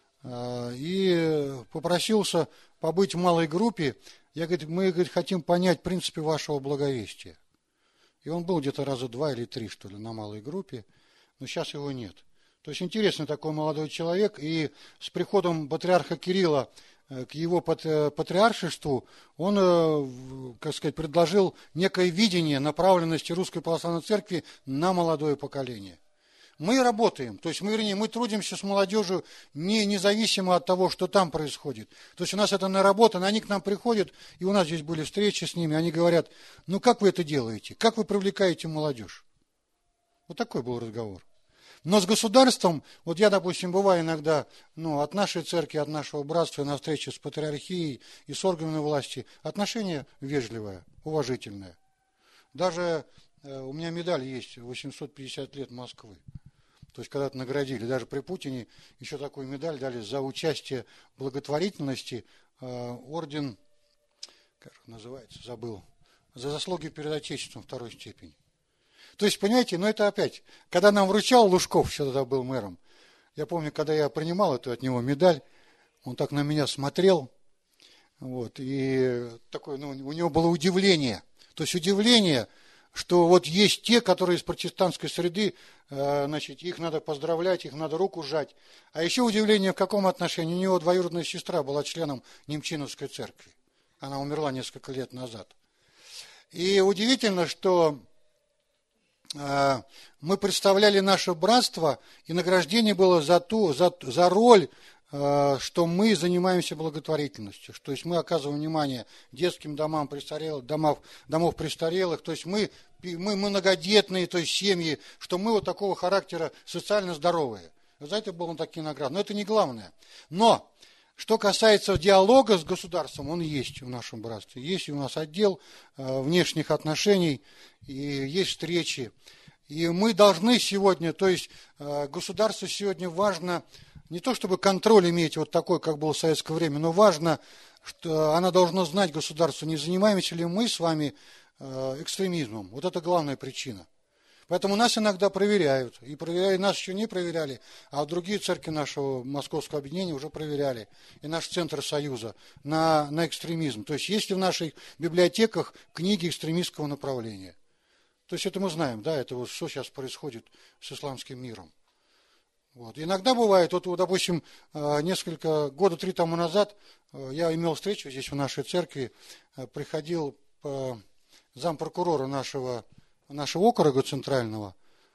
и попросился побыть в малой группе. Я, говорит, мы, говорит, хотим понять принципы вашего благовестия. И он был где-то раза два или три, что ли, на малой группе, но сейчас его нет. То есть интересный такой молодой человек, и с приходом патриарха Кирилла к его патриаршеству, он, как сказать, предложил некое видение направленности Русской Православной Церкви на молодое поколение. Мы работаем, то есть мы, вернее, мы трудимся с молодежью не, независимо от того, что там происходит. То есть у нас это наработано, они к нам приходят, и у нас здесь были встречи с ними, они говорят, ну как вы это делаете, как вы привлекаете молодежь? Вот такой был разговор. Но с государством, вот я, допустим, бываю иногда, ну, от нашей церкви, от нашего братства на встрече с патриархией и с органами власти, отношение вежливое, уважительное. Даже э, у меня медаль есть, восемьсот пятьдесят лет Москвы. То есть, когда-то наградили, даже при Путине еще такую медаль дали за участие в благотворительности, э, орден, как называется, забыл, за заслуги перед Отечеством второй степени. То есть, понимаете, но это опять, когда нам вручал Лужков, еще тогда был мэром, я помню, когда я принимал эту от него медаль, он так на меня смотрел, вот, и такое, ну, у него было удивление, то есть удивление, что вот есть те, которые из протестантской среды, э, значит, их надо поздравлять, их надо руку сжать, а еще удивление в каком отношении, у него двоюродная сестра была членом Немчиновской церкви, она умерла несколько лет назад, и удивительно, что мы представляли наше братство, и награждение было за, ту, за, за роль, что мы занимаемся благотворительностью, то есть мы оказываем внимание детским домам престарелых, домов, домов престарелых, то есть мы, мы многодетные, то есть семьи, что мы вот такого характера социально здоровые. За это были такие награды, но это не главное. Но что касается диалога с государством, он есть в нашем братстве. Есть у нас отдел э, внешних отношений, и есть встречи. И мы должны сегодня, то есть э, государству сегодня важно не то, чтобы контроль иметь вот такой, как был в советское время, но важно, что она должна знать, государство, не занимаемся ли мы с вами э, экстремизмом. Вот это главная причина. Поэтому нас иногда проверяют, и проверяли, нас еще не проверяли, а другие церкви нашего Московского объединения уже проверяли, и наш Центр Союза на, на экстремизм. То есть есть ли в наших библиотеках книги экстремистского направления? То есть это мы знаем, да, это вот что сейчас происходит с исламским миром. Вот. Иногда бывает, вот, допустим, несколько, года три тому назад я имел встречу здесь в нашей церкви, приходил зампрокурора нашего, нашего округа центрального,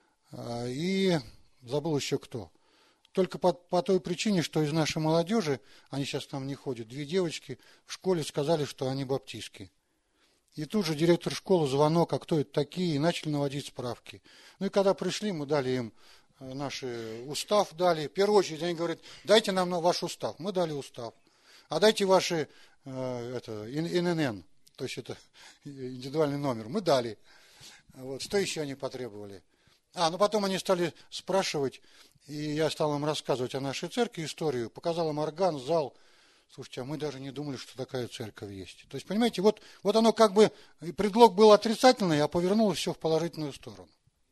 и забыл еще кто. Только по, по той причине, что из нашей молодежи, они сейчас к нам не ходят, две девочки в школе сказали, что они баптистки. И тут же директор школы звонок, а кто это такие, и начали наводить справки. Ну и когда пришли, мы дали им наш устав, дали. В первую очередь они говорят, дайте нам ваш устав. Мы дали устав. А дайте ваши э, это, эн эн эн, то есть это индивидуальный номер. Мы дали. Вот. Что еще они потребовали? А, ну потом они стали спрашивать, и я стал им рассказывать о нашей церкви историю, показал им орган, зал. Слушайте, а мы даже не думали, что такая церковь есть. То есть, понимаете, вот, вот оно как бы, предлог был отрицательный, а повернуло все в положительную сторону.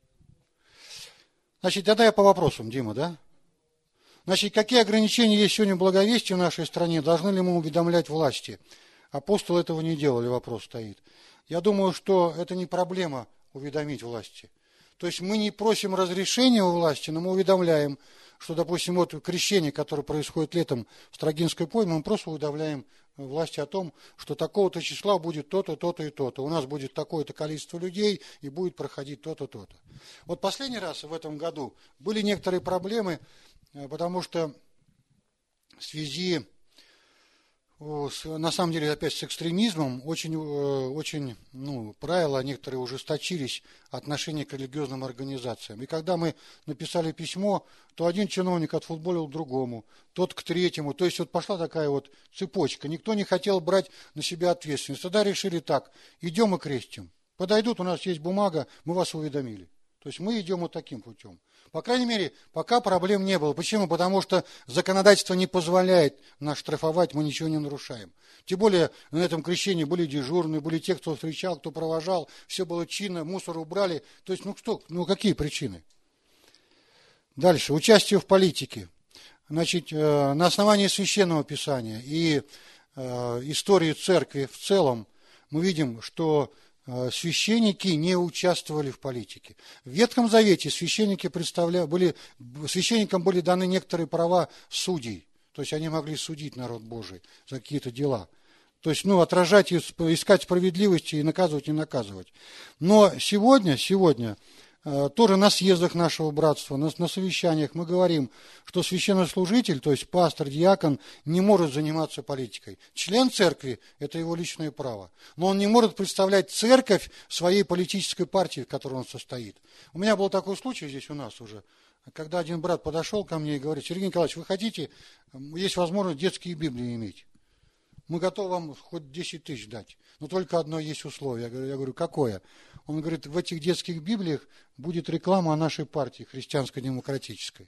Значит, тогда я по вопросам, Дима, да? Значит, какие ограничения есть сегодня в благовестии в нашей стране? Должны ли мы уведомлять власти? Апостолы этого не делали, вопрос стоит. Я думаю, что это не проблема уведомить власти. То есть мы не просим разрешения у власти, но мы уведомляем, что, допустим, вот крещение, которое происходит летом в Строгинской пойме, мы просто уведомляем власти о том, что такого-то числа будет то-то, то-то и то-то. У нас будет такое-то количество людей и будет проходить то-то, то-то. Вот последний раз в этом году были некоторые проблемы, потому что в связи, с, на самом деле, опять с экстремизмом, очень, очень ну, правила некоторые ужесточились отношения к религиозным организациям. И когда мы написали письмо, то один чиновник отфутболил другому, тот к третьему. То есть вот пошла такая вот цепочка. Никто не хотел брать на себя ответственность. Тогда решили так, идем и крестим. Подойдут, у нас есть бумага, мы вас уведомили. То есть мы идем вот таким путем. По крайней мере, пока проблем не было. Почему? Потому что законодательство не позволяет нас штрафовать, мы ничего не нарушаем. Тем более на этом крещении были дежурные, были те, кто встречал, кто провожал, все было чинно, мусор убрали. То есть, ну что, ну какие причины? Дальше. Участие в политике. Значит, на основании Священного Писания и истории церкви в целом мы видим, что священники не участвовали в политике. В Ветхом Завете священники представляли, были, священникам были даны некоторые права судей. То есть они могли судить народ Божий за какие-то дела. То есть, ну, отражать, искать справедливости и наказывать, и наказывать. Но сегодня, сегодня тоже на съездах нашего братства, на, на совещаниях мы говорим, что священнослужитель, то есть пастор, диакон, не может заниматься политикой. Член церкви – это его личное право. Но он не может представлять церковь своей политической партии, в которой он состоит. У меня был такой случай здесь у нас уже, когда один брат подошел ко мне и говорит, Сергей Николаевич, вы хотите, есть возможность детские Библии иметь. Мы готовы вам хоть десять тысяч дать, но только одно есть условие. Я говорю, я говорю, какое? Он говорит, в этих детских Библиях будет реклама о нашей партии, христианско-демократической.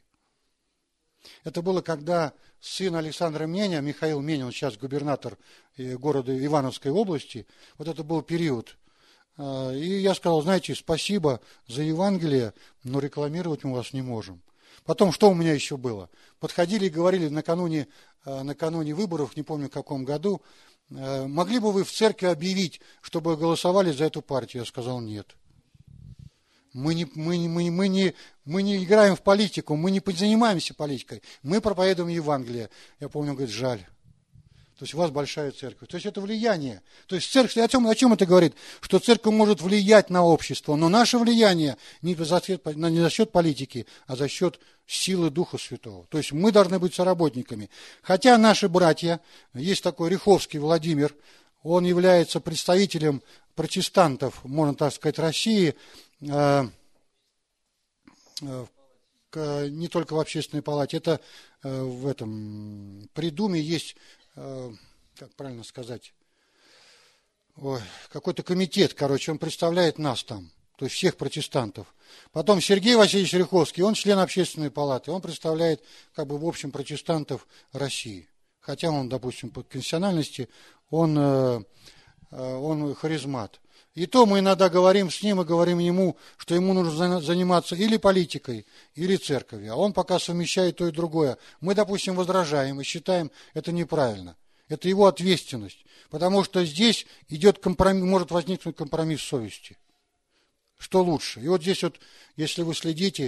Это было, когда сын Александра Меня, Михаил Менин, сейчас губернатор города Ивановской области, вот это был период. И я сказал, знаете, спасибо за Евангелие, но рекламировать мы вас не можем. Потом, что у меня еще было? Подходили и говорили накануне, накануне выборов, не помню в каком году, могли бы вы в церкви объявить, чтобы голосовали за эту партию? Я сказал, нет. Мы не, мы, мы, мы, не, мы не играем в политику, мы не занимаемся политикой, мы проповедуем Евангелие. Я помню, он говорит, жаль. То есть у вас большая церковь. То есть это влияние. То есть церковь, о чем, о чем это говорит? Что церковь может влиять на общество, но наше влияние не за счет, не за счет политики, а за счет силы Духа Святого. То есть мы должны быть соработниками. Хотя наши братья, есть такой Риховский Владимир, он является представителем протестантов, можно так сказать, России, э, э, не только в Общественной палате, это э, в этом, при Думе есть, как правильно сказать, ой, какой-то комитет, короче, он представляет нас там, то есть всех протестантов. Потом Сергей Васильевич Риховский, он член Общественной палаты, он представляет, как бы, в общем, протестантов России. Хотя он, допустим, по конфессиональности, он, он харизмат. И то мы иногда говорим с ним и говорим ему, что ему нужно заниматься или политикой, или церковью. А он пока совмещает то и другое. Мы, допустим, возражаем и считаем это неправильно. Это его ответственность. Потому что здесь идет компромисс, может возникнуть компромисс совести. Что лучше? И вот здесь вот, если вы следите,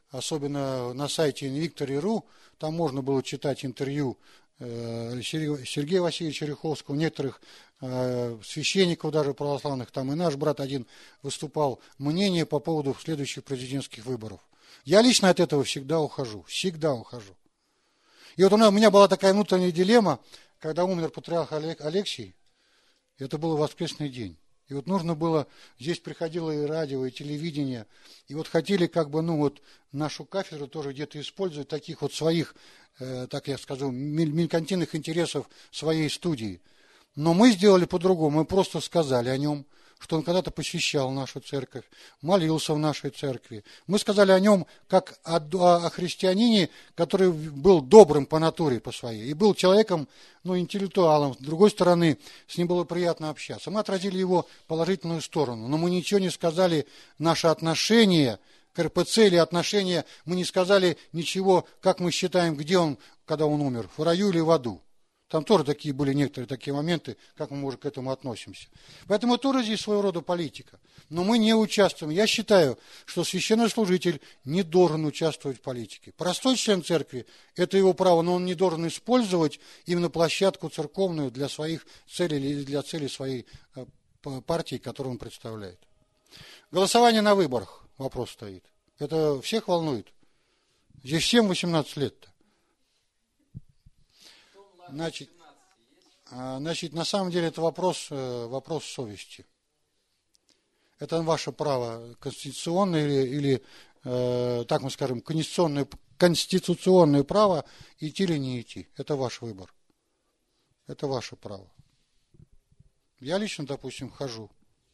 особенно на сайте инвиктори точка ру, там можно было читать интервью Сергея Васильевича Ряховского, некоторых священников даже православных, там и наш брат один выступал, мнение по поводу следующих президентских выборов. Я лично от этого всегда ухожу, всегда ухожу. И вот у меня была такая внутренняя дилемма, когда умер патриарх Алексий, это был воскресный день. И вот нужно было, здесь приходило и радио, и телевидение, и вот хотели как бы, ну вот, нашу кафедру тоже где-то использовать, таких вот своих, э, так я скажу, меркантильных интересов своей студии. Но мы сделали по-другому, мы просто сказали о нем, что он когда-то посещал нашу церковь, молился в нашей церкви. Мы сказали о нем как о, о христианине, который был добрым по натуре по своей, и был человеком, ну, интеллектуалом. С другой стороны, с ним было приятно общаться. Мы отразили его положительную сторону, но мы ничего не сказали, наше отношение к эр пэ цэ или отношение, мы не сказали ничего, как мы считаем, где он, когда он умер, в раю или в аду. Там тоже такие были некоторые такие моменты, как мы, может, к этому относимся. Поэтому тоже здесь своего рода политика. Но мы не участвуем. Я считаю, что священнослужитель не должен участвовать в политике. Простой член церкви – это его право, но он не должен использовать именно площадку церковную для своих целей или для целей своей партии, которую он представляет. Голосование на выборах, вопрос стоит. Это всех волнует? Здесь всем восемнадцать лет-то. Значит, значит, на самом деле это вопрос, вопрос совести. Это ваше право конституционное или, или э, так мы скажем, конституционное, конституционное право идти или не идти. Это ваш выбор. Это ваше право. Я лично, допустим, хожу.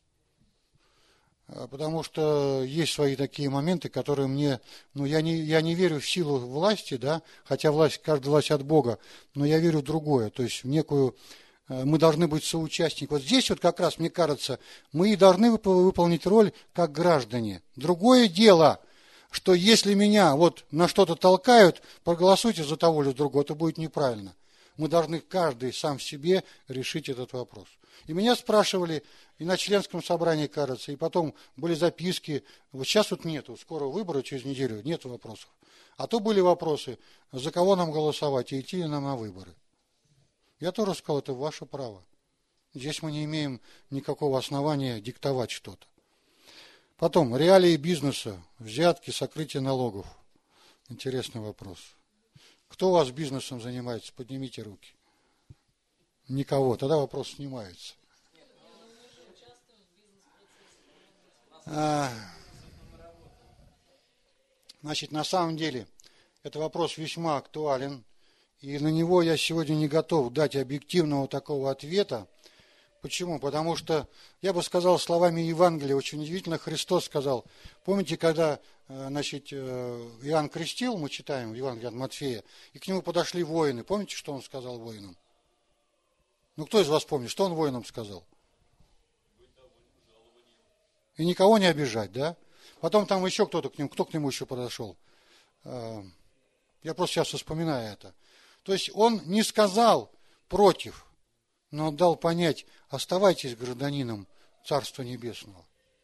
Потому что есть свои такие моменты, которые мне, ну, я не, я не верю в силу власти, да, хотя власть, каждая власть от Бога, но я верю в другое, то есть в некую, мы должны быть соучастниками. Вот здесь вот как раз, мне кажется, мы и должны выполнить роль как граждане. Другое дело, что если меня вот на что-то толкают, проголосуйте за того или другого, это будет неправильно. Мы должны каждый сам в себе решить этот вопрос. И меня спрашивали и на членском собрании, кажется, и потом были записки. Вот сейчас вот нету, скоро выборы, через неделю, нет вопросов. А то были вопросы, за кого нам голосовать и идти ли нам на выборы. Я тоже сказал, это ваше право. Здесь мы не имеем никакого основания диктовать что-то. Потом, реалии бизнеса, взятки, сокрытие налогов. Интересный вопрос. Кто у вас бизнесом занимается? Поднимите руки. Никого. Тогда вопрос снимается. А, значит, на самом деле, это вопрос весьма актуален. И на него я сегодня не готов дать объективного такого ответа. Почему? Потому что, я бы сказал словами Евангелия, очень удивительно, Христос сказал, помните, когда, значит, Иоанн крестил, мы читаем в Евангелии от Матфея, и к нему подошли воины, помните, что он сказал воинам? Ну, кто из вас помнит, что он воинам сказал? И никого не обижать, да? Потом там еще кто-то к нему, кто к нему еще подошел? Я просто сейчас вспоминаю это. То есть он не сказал против, но дал понять, оставайтесь гражданином Царства Небесного.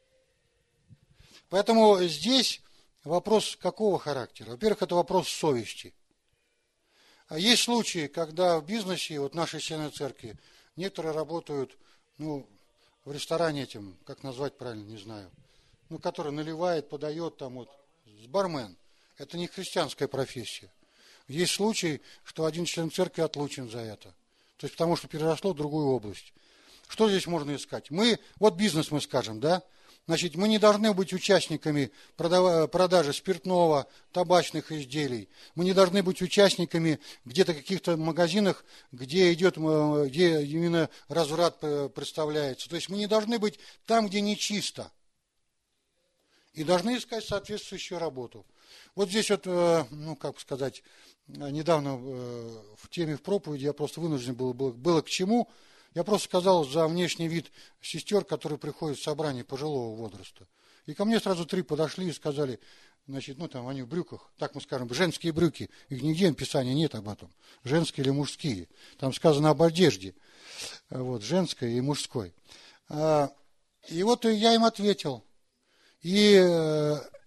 Поэтому здесь вопрос какого характера? Во-первых, это вопрос совести. Есть случаи, когда в бизнесе, вот наши члены церкви, некоторые работают, ну, в ресторане этим, как назвать правильно, не знаю, ну, который наливает, подает там вот, бармен. Это не христианская профессия. Есть случаи, что один член церкви отлучен за это. То есть, потому что переросло в другую область. Что здесь можно искать? Мы, вот бизнес мы скажем, да? Значит, мы не должны быть участниками продажи спиртного, табачных изделий. Мы не должны быть участниками где-то каких-то магазинах, где идет, где именно разврат представляется. То есть мы не должны быть там, где нечисто. И должны искать соответствующую работу. Вот здесь вот, ну, как сказать, недавно в теме в проповеди я просто вынужден был, было, было к чему. Я просто сказал за внешний вид сестер, которые приходят в собрание пожилого возраста. И ко мне сразу три подошли и сказали, значит, ну там они в брюках, так мы скажем, женские брюки. Их нигде в Писании нет об этом. Женские или мужские. Там сказано об одежде. Вот, женской и мужской. И вот я им ответил. И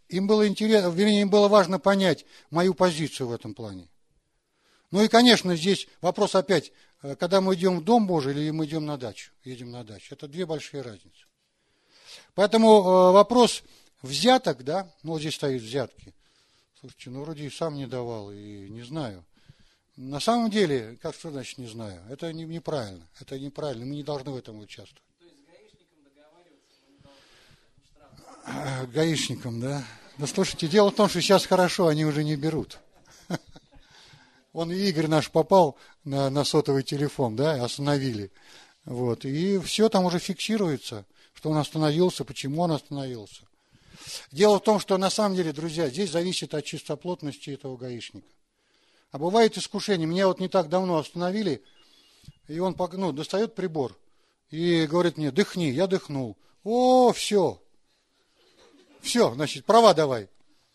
им было интересно, вернее, им было важно понять мою позицию в этом плане. Ну и, конечно, здесь вопрос опять, когда мы идем в Дом Божий или мы идем на дачу, едем на дачу. Это две большие разницы. Поэтому вопрос взяток, да, ну вот здесь стоит взятки. Слушайте, ну вроде и сам не давал, и не знаю. На самом деле, как что значит не знаю, это не, неправильно, это неправильно, мы не должны в этом участвовать. То есть с гаишником договариваться мы не должны, штраф. Гаишником, да? Да слушайте, дело в том, что сейчас хорошо, они уже не берут. Он Игорь наш попал на, на сотовый телефон, да, остановили. Вот, и все там уже фиксируется, что он остановился, почему он остановился. Дело в том, что на самом деле, друзья, здесь зависит от чистоплотности этого гаишника. А бывает искушение. Меня вот не так давно остановили, и он ну, достает прибор и говорит мне, дыхни, я дыхнул. О, все. Все, значит, права давай.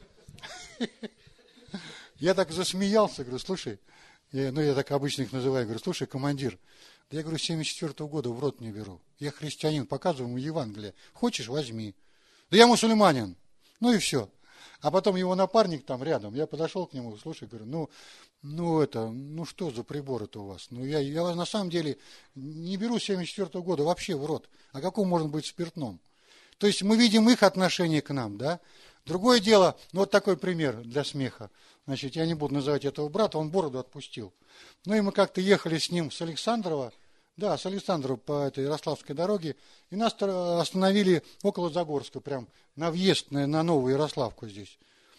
Я так засмеялся, говорю, слушай, я, ну я так обычно их называю, говорю, слушай, командир, да я говорю, с семьдесят четвёртого года в рот не беру. Я христианин, показываю ему Евангелие. Хочешь, возьми. Да я мусульманин. Ну и все. А потом его напарник там рядом, я подошел к нему, слушай, говорю, ну, ну это, ну что за прибор это у вас? Ну я, я на самом деле не беру с семьдесят четвёртого года вообще в рот. А каком может быть спиртном? То есть мы видим их отношение к нам, да? Другое дело, ну вот такой пример для смеха. Значит, я не буду называть этого брата, он бороду отпустил. Ну и мы как-то ехали с ним с Александрова, да, с Александрова по этой Ярославской дороге, и нас остановили около Загорска, прям на въезд на, на Новую Ярославку здесь.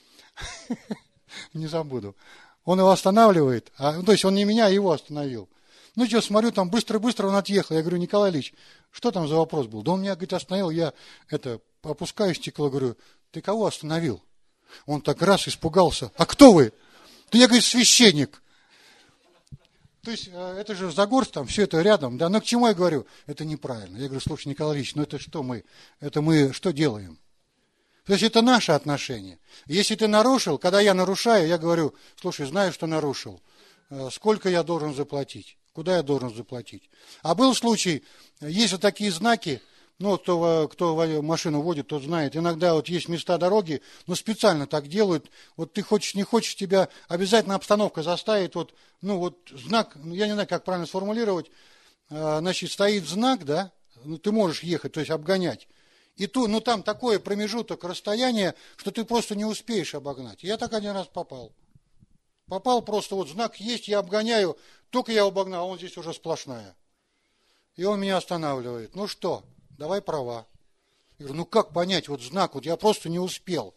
Не забуду. Он его останавливает, а, то есть он не меня, а его остановил. Ну что, смотрю, там быстро-быстро он отъехал. Я говорю, Николай Ильич, что там за вопрос был? Да он меня, говорит, остановил, я это, опускаю стекло, говорю, ты кого остановил? Он так раз испугался. А кто вы? Да я, говорит, священник. То есть, это же Загорск, там, все это рядом, да, но к чему я говорю? Это неправильно. Я говорю, слушай, Николай Ильич, ну это что мы, это мы что делаем? То есть, это наше отношение. Если ты нарушил, когда я нарушаю, я говорю, слушай, знаю, что нарушил, сколько я должен заплатить? Куда я должен заплатить? А был случай, есть вот такие знаки, ну, кто, кто машину водит, тот знает, иногда вот есть места дороги, но специально так делают, вот ты хочешь, не хочешь, тебя обязательно обстановка заставит, вот, ну, вот знак, я не знаю, как правильно сформулировать, значит, стоит знак, да, ну, ты можешь ехать, то есть обгонять, и ту, ну, там такой промежуток расстояния, что ты просто не успеешь обогнать. Я так один раз попал. Попал просто, вот знак есть, я обгоняю, только я обогнал, а он здесь уже сплошная. И он меня останавливает. Ну что, давай права. Я говорю, ну как понять, вот знак, вот я просто не успел.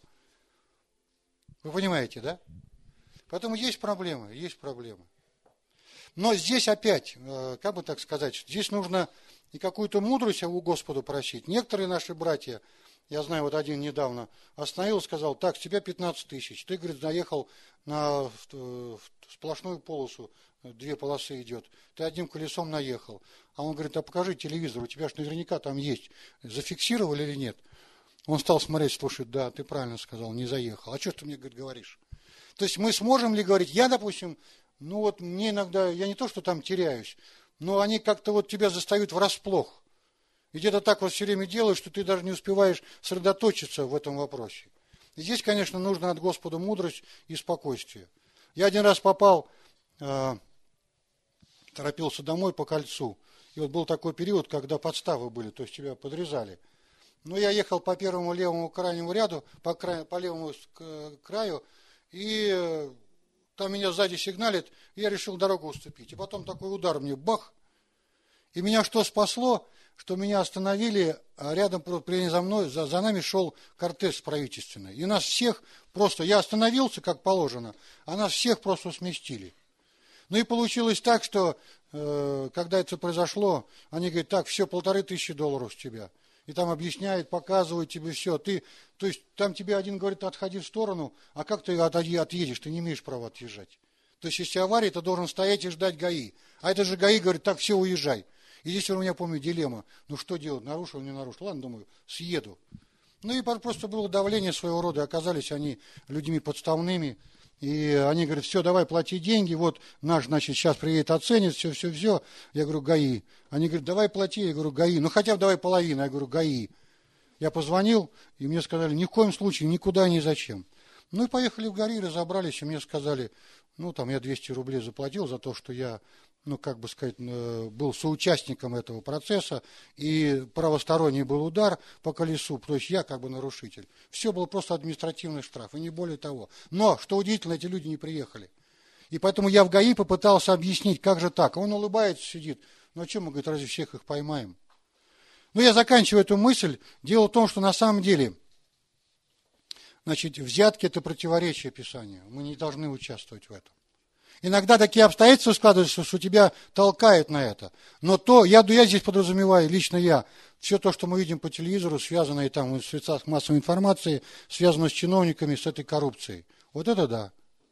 Вы понимаете, да? Поэтому есть проблемы, есть проблемы. Но здесь опять, как бы так сказать, здесь нужно и какую-то мудрость у Господа просить. Некоторые наши братья, я знаю, вот один недавно остановил, сказал, так, с тебя пятнадцать тысяч. Ты, говорит, заехал на сплошную полосу, две полосы идет. Ты одним колесом наехал. А он говорит, а покажи телевизор, у тебя же наверняка там есть. Зафиксировали или нет? Он стал смотреть, слушай, да, ты правильно сказал, не заехал. А что ты мне, говорит, говоришь? То есть мы сможем ли говорить, я, допустим, ну вот мне иногда, я не то, что там теряюсь, но они как-то вот тебя застают врасплох. И где-то так вот все время делают, что ты даже не успеваешь сосредоточиться в этом вопросе. И здесь, конечно, нужно от Господа мудрость и спокойствие. Я один раз попал, э, торопился домой по кольцу. И вот был такой период, когда подставы были, то есть тебя подрезали. Но я ехал по первому левому крайнему ряду, по, краю, по левому краю, и э, там меня сзади сигналит, и я решил дорогу уступить. И потом такой удар мне, бах. И меня что спасло? Что меня остановили, а рядом за мной, за, за нами шел кортеж правительственный. И нас всех просто, я остановился, как положено, а нас всех просто сместили. Ну и получилось так, что, э, когда это произошло, они говорят, так, все, полторы тысячи долларов с тебя. И там объясняют, показывают тебе все. Ты, то есть там тебе один говорит, отходи в сторону, а как ты отойди, отъедешь, ты не имеешь права отъезжать. То есть если авария, ты должен стоять и ждать ГАИ. А это же ГАИ говорит, так, все, уезжай. И здесь у меня, помню, дилемма. Ну, что делать? Нарушил, не нарушил? Ладно, думаю, съеду. Ну, и просто было давление своего рода. Оказались они людьми подставными. И они говорят, все, давай, плати деньги. Вот наш, значит, сейчас приедет, оценит, все, все, все. Я говорю, ГАИ. Они говорят, давай плати. Я говорю, ГАИ. Ну, хотя бы давай половину. Я говорю, ГАИ. Я позвонил, и мне сказали, ни в коем случае, никуда, ни зачем. Ну и поехали в ГАРИ, разобрались, и мне сказали, ну там я двести рублей заплатил за то, что я, ну как бы сказать, был соучастником этого процесса, и правосторонний был удар по колесу, то есть я как бы нарушитель. Все было просто административный штраф, и не более того. Но, что удивительно, эти люди не приехали. И поэтому я в ГАИ попытался объяснить, как же так. Он улыбается, сидит. Ну а что мы, говорит, разве всех их поймаем? Ну я заканчиваю эту мысль. Дело в том, что на самом деле, значит, взятки – это противоречие Писанию. Мы не должны участвовать в этом. Иногда такие обстоятельства складываются, что тебя толкает на это. Но то, я, я здесь подразумеваю, лично я, все то, что мы видим по телевизору, связанное там в средствах массовой информации, связано с чиновниками, с этой коррупцией. Вот это да.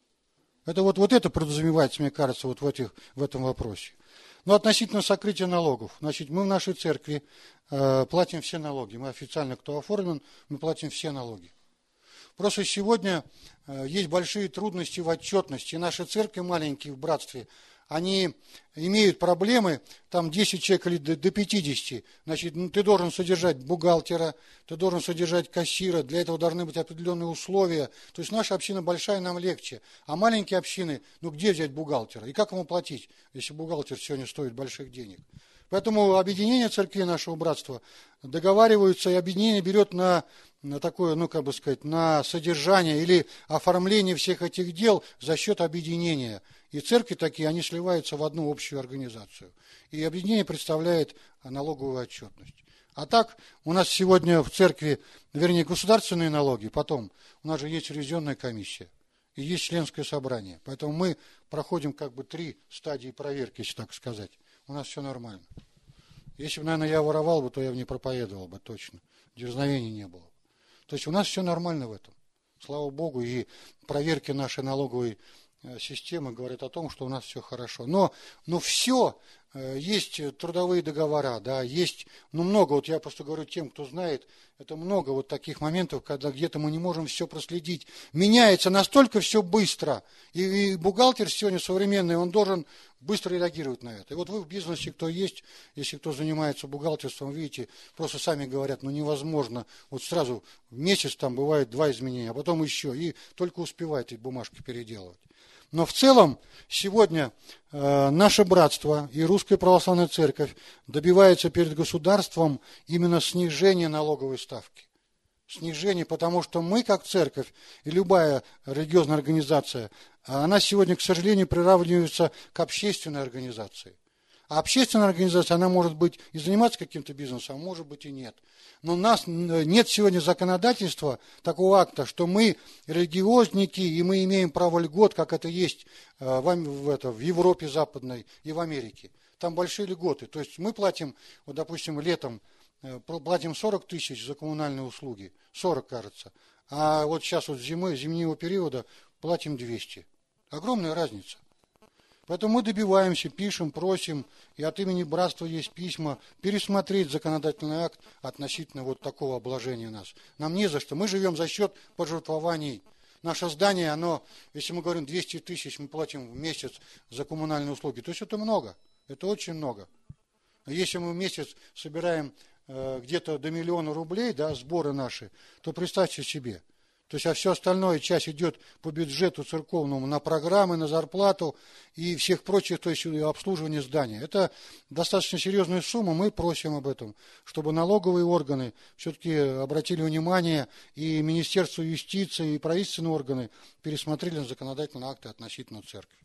Это вот, вот это подразумевается, мне кажется, вот в, этих, в этом вопросе. Но относительно сокрытия налогов. Значит, мы в нашей церкви э, платим все налоги. Мы официально, кто оформлен, мы платим все налоги. Просто сегодня э, есть большие трудности в отчетности. И наши церкви маленькие в братстве, они имеют проблемы, там десять человек или до, до пятидесяти. Значит, ну, ты должен содержать бухгалтера, ты должен содержать кассира, для этого должны быть определенные условия. То есть наша община большая, нам легче. А маленькие общины, ну где взять бухгалтера? И как ему платить, если бухгалтер сегодня стоит больших денег? Поэтому объединение церквей нашего братства договариваются, и объединение берет на, на такое, ну как бы сказать, на содержание или оформление всех этих дел за счет объединения. И церкви такие, они сливаются в одну общую организацию. И объединение представляет налоговую отчетность. А так, у нас сегодня в церкви, вернее, государственные налоги, потом, у нас же есть ревизионная комиссия, и есть членское собрание. Поэтому мы проходим как бы три стадии проверки, если так сказать. У нас все нормально. Если бы, наверное, я воровал бы, то я бы не проповедовал бы точно. Дерзновения не было. То есть у нас все нормально в этом. Слава Богу, и проверки нашей налоговой системы говорят о том, что у нас все хорошо. Но, но все, есть трудовые договора, да, есть, ну много, вот я просто говорю тем, кто знает, это много вот таких моментов, когда где-то мы не можем все проследить. Меняется настолько все быстро, и, и бухгалтер сегодня современный, он должен быстро реагировать на это. И вот вы в бизнесе, кто есть, если кто занимается бухгалтерством, видите, просто сами говорят, ну невозможно, вот сразу в месяц там бывает два изменения, а потом еще, и только успевает эти бумажки переделывать. Но в целом сегодня э, наше братство и Русская Православная Церковь добиваются перед государством именно снижения налоговой ставки. Снижение, потому что мы, как церковь, и любая религиозная организация, она сегодня, к сожалению, приравнивается к общественной организации. А общественная организация, она может быть и заниматься каким-то бизнесом, а может быть и нет. Но у нас нет сегодня законодательства, такого акта, что мы религиозники, и мы имеем право льгот, как это есть в, в, это, в Европе Западной и в Америке. Там большие льготы. То есть мы платим, вот, допустим, летом платим сорок тысяч за коммунальные услуги, сорок, кажется. А вот сейчас вот зимы, зимнего периода платим двести. Огромная разница. Поэтому мы добиваемся, пишем, просим, и от имени братства есть письма, пересмотреть законодательный акт относительно вот такого обложения нас. Нам не за что. Мы живем за счет пожертвований. Наше здание, оно, если мы говорим двести тысяч, мы платим в месяц за коммунальные услуги. То есть это много, это очень много. Если мы в месяц собираем э, где-то до миллиона рублей, да, сборы наши, то представьте себе. То есть, а все остальное, часть идет по бюджету церковному на программы, на зарплату и всех прочих, то есть обслуживание здания. Это достаточно серьезная сумма, мы просим об этом, чтобы налоговые органы все-таки обратили внимание, и Министерство юстиции, и правительственные органы пересмотрели законодательные акты относительно церкви.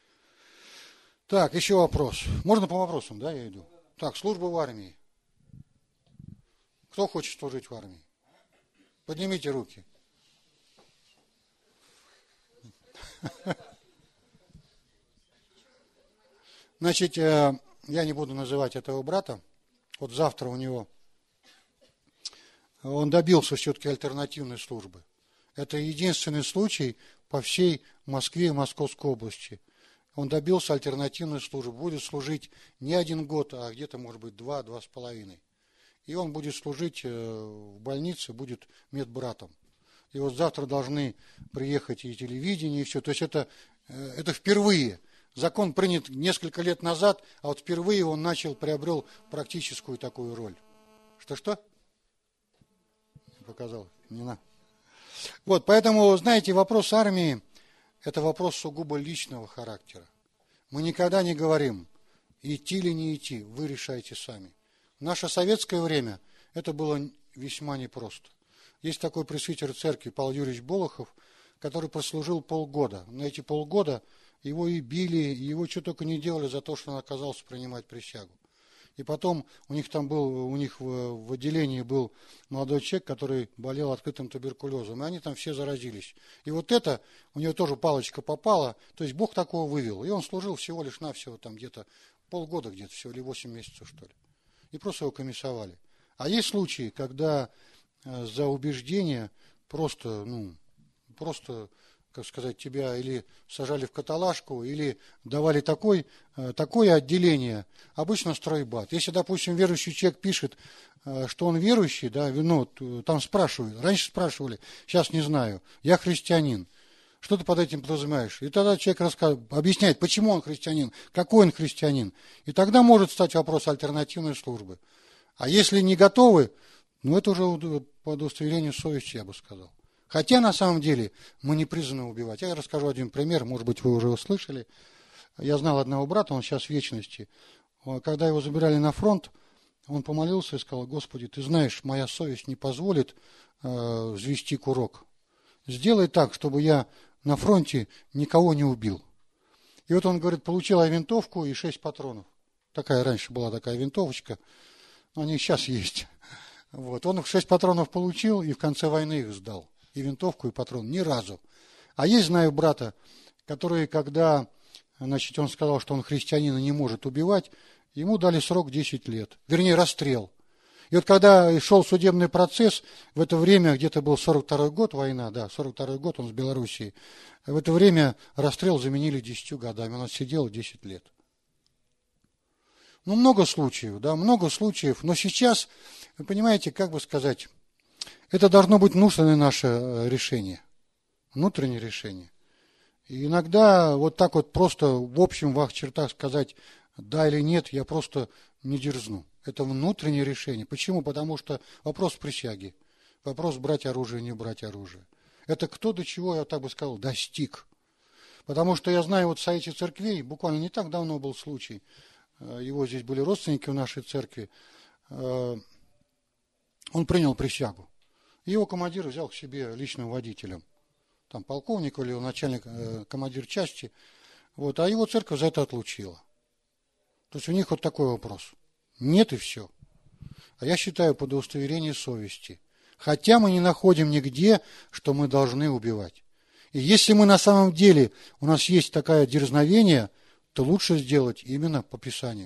Так, еще вопрос. Можно по вопросам, да, я иду? Так, служба в армии. Кто хочет служить в армии? Поднимите руки. Значит, я не буду называть этого брата. Вот завтра у него, он добился все-таки альтернативной службы. Это единственный случай по всей Москве и Московской области. Он добился альтернативной службы. Будет служить не один год, а где-то, может быть, два, два с половиной. И он будет служить в больнице, будет медбратом. И вот завтра должны приехать и телевидение, и все. То есть это, это впервые. Закон принят несколько лет назад, а вот впервые он начал, приобрел практическую такую роль. Что-что? Показал. Не на. Вот, поэтому, знаете, вопрос армии – это вопрос сугубо личного характера. Мы никогда не говорим, идти или не идти, вы решайте сами. В наше советское время это было весьма непросто. Есть такой пресвитер церкви Павел Юрьевич Болохов, который прослужил полгода. На эти полгода его и били, и его что только не делали за то, что он отказался принимать присягу. И потом у них там был, у них в, в отделении был молодой человек, который болел открытым туберкулезом, и они там все заразились. И вот это, у него тоже палочка попала, то есть Бог такого вывел. И он служил всего лишь навсего там где-то полгода где-то, всего или восемь месяцев, что ли. И просто его комиссовали. А есть случаи, когда э, за убеждение просто, ну, просто... как сказать, тебя или сажали в каталажку, или давали такой, такое отделение, обычно стройбат. Если, допустим, верующий человек пишет, что он верующий, да, ну, там спрашивают, раньше спрашивали, сейчас не знаю, я христианин, что ты под этим подразумеваешь? И тогда человек рассказывает, объясняет, почему он христианин, какой он христианин. И тогда может стать вопрос альтернативной службы. А если не готовы, ну, это уже по удостоверению совести, я бы сказал. Хотя, на самом деле, мы не призваны убивать. Я расскажу один пример, может быть, вы уже его слышали. Я знал одного брата, он сейчас в вечности. Когда его забирали на фронт, он помолился и сказал: Господи, ты знаешь, моя совесть не позволит э, взвести курок. Сделай так, чтобы я на фронте никого не убил. И вот он говорит, получил я винтовку и шесть патронов. Такая раньше была такая винтовочка, они сейчас есть. Вот. Он шесть патронов получил и в конце войны их сдал. И винтовку, и патрон. Ни разу. А есть, знаю, брата, который, когда, значит, он сказал, что он христианин и не может убивать, ему дали срок десять лет. Вернее, расстрел. И вот когда шел судебный процесс, в это время, где-то был сорок второй год, война, да, сорок второй год, он с Белоруссии, в это время расстрел заменили десятью годами. Он отсидел десять лет. Ну, много случаев, да, много случаев. Но сейчас, вы понимаете, как бы сказать... Это должно быть внутреннее наше решение, внутреннее решение. И иногда вот так вот просто в общем в чертах сказать да или нет, я просто не дерзну. Это внутреннее решение. Почему? Потому что вопрос присяги, вопрос брать оружие, не брать оружие. Это кто до чего, я так бы сказал, достиг. Потому что я знаю вот в Совете церквей, буквально не так давно был случай, его здесь были родственники в нашей церкви, он принял присягу. Его командир взял к себе личным водителем. Там полковник или начальник, э, командир части. Вот, а его церковь за это отлучила. То есть у них вот такой вопрос. Нет и все. А я считаю, по удостоверению совести. Хотя мы не находим нигде, что мы должны убивать. И если мы на самом деле, у нас есть такое дерзновение, то лучше сделать именно по Писанию.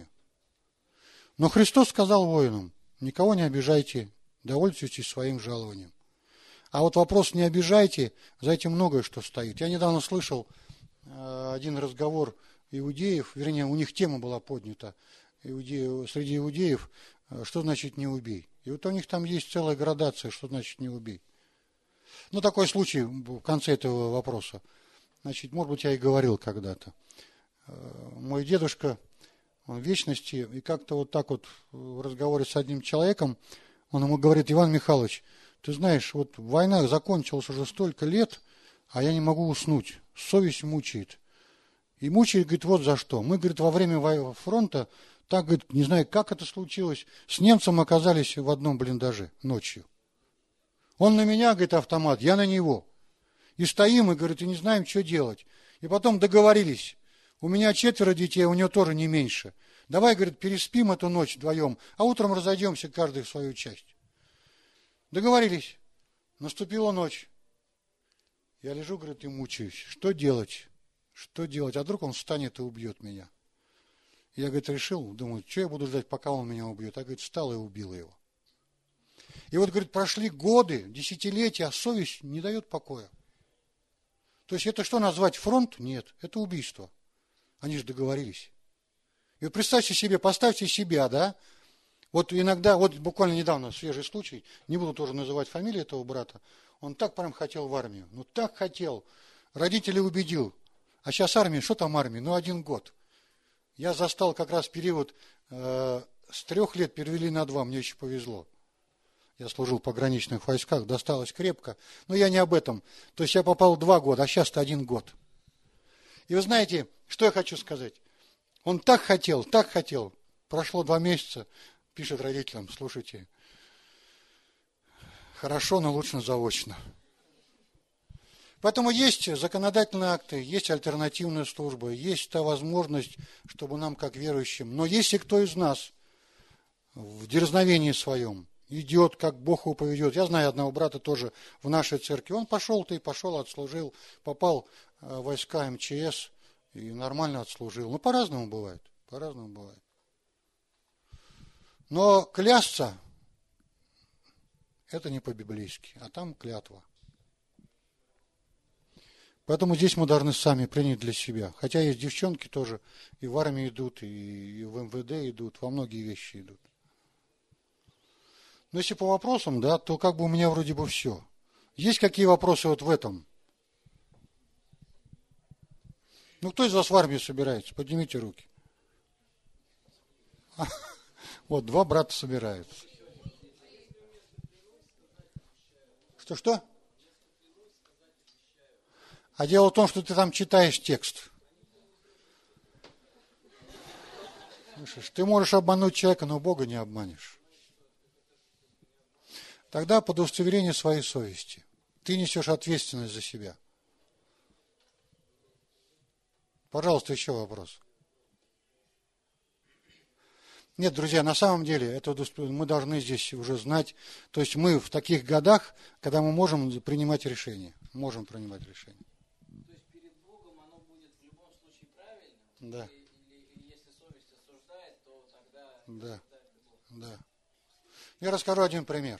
Но Христос сказал воинам, никого не обижайте, довольствуйтесь своим жалованием. А вот вопрос «не обижайте», за этим многое что стоит. Я недавно слышал э, один разговор иудеев, вернее, у них тема была поднята, иудеев, среди иудеев, э, что значит «не убей». И вот у них там есть целая градация, что значит «не убей». Ну, такой случай в конце этого вопроса. Значит, может быть, я и говорил когда-то. Э, мой дедушка, он в вечности, и как-то вот так вот в разговоре с одним человеком, он ему говорит: Иван Михайлович, ты знаешь, вот война закончилась уже столько лет, а я не могу уснуть. Совесть мучает. И мучает, говорит, вот за что. Мы, говорит, во время фронта, так, говорит, не знаю, как это случилось, с немцем оказались в одном блиндаже ночью. Он на меня, говорит, автомат, я на него. И стоим, и, говорит, и не знаем, что делать. И потом договорились. У меня четверо детей, у него тоже не меньше. Давай, говорит, переспим эту ночь вдвоем, а утром разойдемся каждый в свою часть. Договорились. Наступила ночь. Я лежу, говорит, и мучаюсь. Что делать? Что делать? А вдруг он встанет и убьет меня? Я, говорит, решил, думаю, что я буду ждать, пока он меня убьет? А, говорит, встал и убил его. И вот, говорит, прошли годы, десятилетия, а совесть не дает покоя. То есть это что назвать фронт? Нет, это убийство. Они же договорились. И вот представьте себе, поставьте себя, да, вот иногда, вот буквально недавно свежий случай, не буду тоже называть фамилию этого брата, он так прям хотел в армию, ну так хотел, родителей убедил, а сейчас армия, что там армия, ну один год. Я застал как раз период, э, с трех лет перевели на два, мне еще повезло. Я служил в пограничных войсках, досталось крепко. Но я не об этом. То есть я попал два года, а сейчас-то один год. И вы знаете, что я хочу сказать? Он так хотел, так хотел. Прошло два месяца, пишет родителям, слушайте, хорошо, но лучше заочно. Поэтому есть законодательные акты, есть альтернативная служба, есть та возможность, чтобы нам, как верующим, но если кто из нас в дерзновении своем идет, как Бог его поведет. Я знаю одного брата тоже в нашей церкви. Он пошел-то и пошел, отслужил, попал в войска эм че эс и нормально отслужил. Ну, по-разному бывает, по-разному бывает. Но клясться – это не по-библейски, а там клятва. Поэтому здесь мы должны сами принять для себя. Хотя есть девчонки тоже, и в армию идут, и в эм вэ дэ идут, во многие вещи идут. Но если по вопросам, да, то как бы у меня вроде бы все. Есть какие вопросы вот в этом? Ну, кто из вас в армию собирается? Поднимите руки. Вот, два брата собираются. Что-что? А дело в том, что ты там читаешь текст. Слышишь, ты можешь обмануть человека, но Бога не обманешь. Тогда под удостоверение своей совести. Ты несешь ответственность за себя. Пожалуйста, еще вопрос. Нет, друзья, на самом деле, это мы должны здесь уже знать. То есть мы в таких годах, когда мы можем принимать решения. Можем принимать решения. То есть перед Богом оно будет в любом случае правильно? Да. Или, или если совесть осуждает, то тогда... Да. Да. Я расскажу один пример.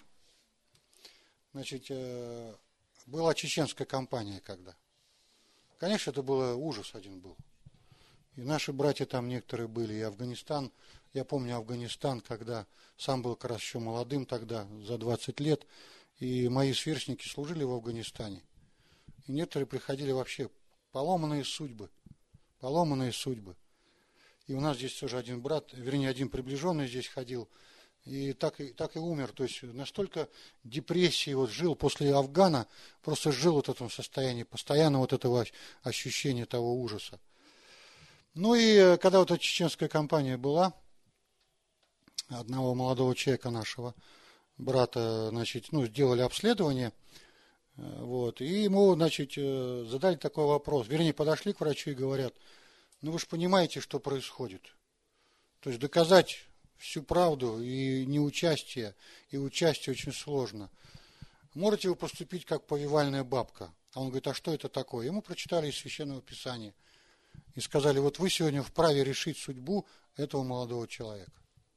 Значит, была чеченская кампания когда. Конечно, это был ужас один был. И наши братья там некоторые были, и Афганистан. Я помню Афганистан, когда сам был как раз еще молодым тогда, за двадцать лет, и мои сверстники служили в Афганистане. И некоторые приходили вообще поломанные судьбы, поломанные судьбы. И у нас здесь тоже один брат, вернее, один приближенный здесь ходил, и так, и так и умер. То есть настолько депрессии вот жил после Афгана, просто жил вот в этом состоянии, постоянно вот этого ощущения того ужаса. Ну и когда вот эта чеченская кампания была, одного молодого человека нашего, брата, значит, ну, сделали обследование, вот, и ему, значит, задали такой вопрос, вернее, подошли к врачу и говорят, ну вы же понимаете, что происходит. То есть доказать всю правду и неучастие, и участие очень сложно. Можете вы поступить как повивальная бабка? А он говорит, а что это такое? Ему прочитали из Священного Писания. И сказали, вот вы сегодня вправе решить судьбу этого молодого человека.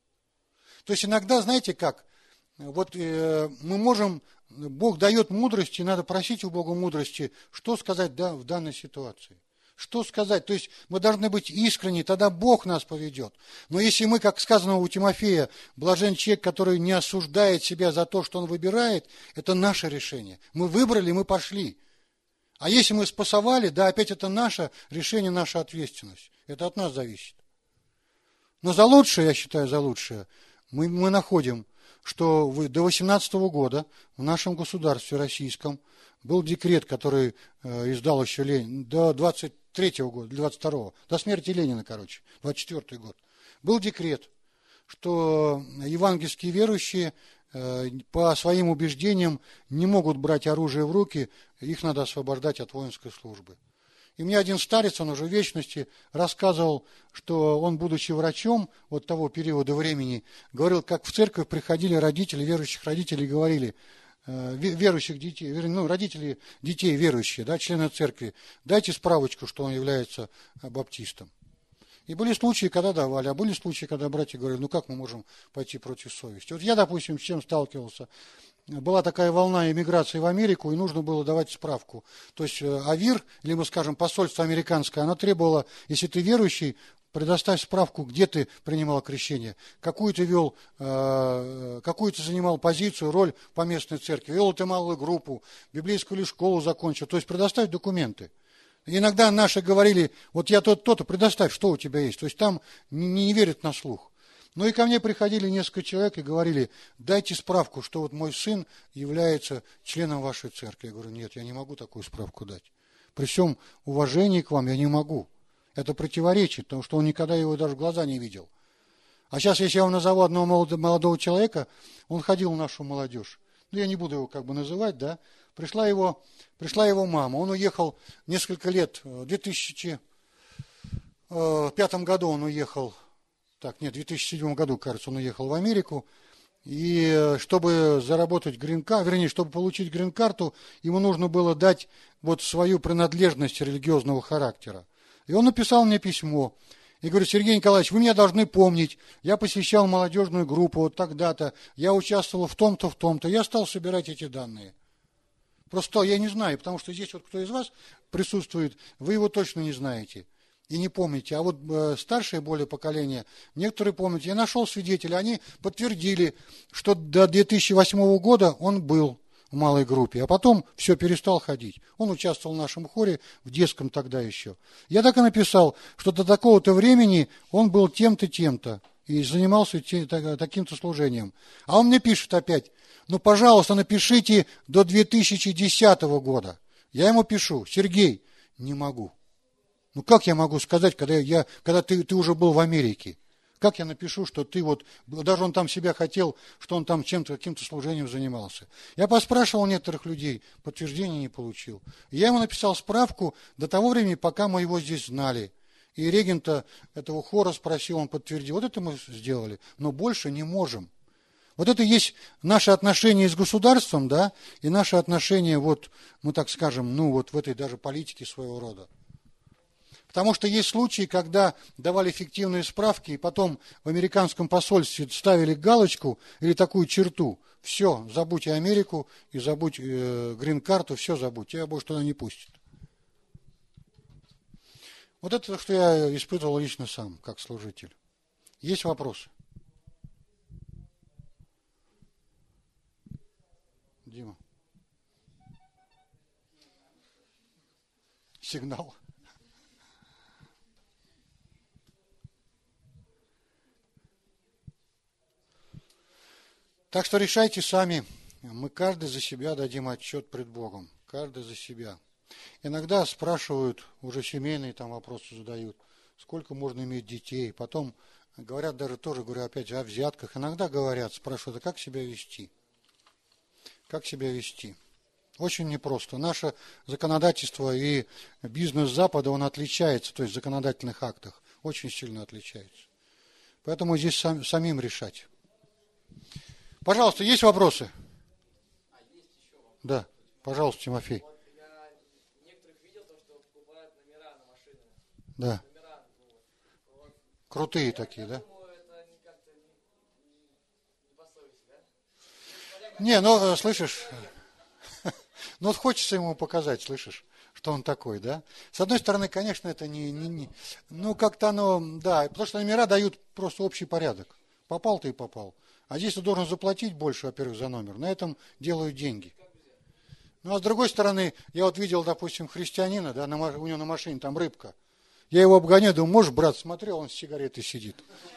То есть иногда, знаете как, вот э, мы можем, Бог дает мудрость, и надо просить у Бога мудрости, что сказать да, в данной ситуации. Что сказать? То есть мы должны быть искренни, тогда Бог нас поведет. Но если мы, как сказано у Тимофея, блажен человек, который не осуждает себя за то, что он выбирает, это наше решение. Мы выбрали, мы пошли. А если мы спасовали, да, опять это наше решение, наша ответственность. Это от нас зависит. Но за лучшее, я считаю, за лучшее, мы, мы находим, что до две тысячи восемнадцатого года в нашем государстве российском был декрет, который э, издал еще Ленин, до двадцать третьего года, двадцать второго, до смерти Ленина, короче, двадцать четвёртый год. Был декрет, что евангельские верующие по своим убеждениям не могут брать оружие в руки, их надо освобождать от воинской службы. И мне один старец, он уже в вечности, рассказывал, что он, будучи врачом вот того периода времени, говорил, как в церковь приходили родители, верующих родителей, говорили, верующих детей, ну, родители детей верующие, да, члены церкви, дайте справочку, что он является баптистом. И были случаи, когда давали, а были случаи, когда братья говорили, ну как мы можем пойти против совести. Вот я, допустим, с чем сталкивался. Была такая волна эмиграции в Америку, и нужно было давать справку. То есть АВИР, или мы скажем посольство американское, оно требовало, если ты верующий, предоставь справку, где ты принимал крещение, какую ты вел, какую ты занимал позицию, роль по местной церкви, вел ты малую группу, библейскую ли школу закончил. То есть предоставь документы. Иногда наши говорили, вот я тот-то, предоставь, что у тебя есть. То есть там не, не верят на слух. Ну и ко мне приходили несколько человек и говорили, дайте справку, что вот мой сын является членом вашей церкви. Я говорю, нет, я не могу такую справку дать. При всем уважении к вам я не могу. Это противоречит, потому что он никогда его даже в глаза не видел. А сейчас, если я вам назову одного молодого человека, он ходил в нашу молодежь. Ну, я не буду его как бы называть, да. Пришла его, пришла его мама. Он уехал несколько лет, в две тысячи пятом году он уехал, так, нет, в две тысячи седьмом году, кажется, он уехал в Америку. И чтобы заработать грин-карту, вернее, чтобы получить грин-карту, ему нужно было дать вот свою принадлежность религиозного характера. И он написал мне письмо. И говорит, Сергей Николаевич, вы меня должны помнить. Я посещал молодежную группу вот тогда-то. Я участвовал в том-то, в том-то. Я стал собирать эти данные. Просто я не знаю, потому что здесь вот кто из вас присутствует, вы его точно не знаете. И не помните. А вот э, старшее более поколение, некоторые помнят. Я нашел свидетелей, они подтвердили, что до две тысячи восьмого года он был в малой группе, а потом все, перестал ходить. Он участвовал в нашем хоре, в детском тогда еще. Я так и написал, что до такого-то времени он был тем-то, тем-то, и занимался таким-то служением. А он мне пишет опять, ну, пожалуйста, напишите до две тысячи десятого года. Я ему пишу, Сергей, не могу. Ну, как я могу сказать, когда, я, когда ты, ты уже был в Америке? Как я напишу, что ты вот, даже он там себя хотел, что он там чем-то, каким-то служением занимался. Я поспрашивал некоторых людей, подтверждения не получил. Я ему написал справку до того времени, пока мы его здесь знали. И регента этого хора спросил, он подтвердил. Вот это мы сделали, но больше не можем. Вот это и есть наши отношения с государством, да, и наши отношения, вот, мы так скажем, ну вот в этой даже политике своего рода. Потому что есть случаи, когда давали фиктивные справки, и потом в американском посольстве ставили галочку или такую черту. Все, забудьте Америку и забудь э, грин-карту, все забудь, тебя больше туда не пустят. Вот это, что я испытывал лично сам, как служитель. Есть вопросы? Дима. Сигнал. Так что решайте сами. Мы каждый за себя дадим отчет пред Богом. Каждый за себя. Иногда спрашивают, уже семейные там вопросы задают, сколько можно иметь детей. Потом говорят даже тоже, говорю опять о взятках. Иногда говорят, спрашивают, а как себя вести? Как себя вести? Очень непросто. Наше законодательство и бизнес Запада, он отличается, то есть в законодательных актах, очень сильно отличается. Поэтому здесь сам, самим решать. Пожалуйста, есть вопросы? А есть еще вопрос. Да, пожалуйста, Тимофей. Вот я некоторых видел, то, что покупают номера на машины. Да. Номера, вот. Крутые Я, такие, я да? думаю, это как-то не, не по совести, да? Не, ну, слышишь, ну вот хочется ему показать, слышишь, что он такой, да? С одной стороны, конечно, это не, не, не ну, как-то оно, да, потому что номера дают просто общий порядок. Попал ты и попал. А здесь ты должен заплатить больше, во-первых, за номер. На этом делают деньги. Ну, а с другой стороны, я вот видел, допустим, христианина, да, на, у него на машине там рыбка. Я его обгоняю, думаю, можешь, брат, смотрел, он с сигаретой сидит.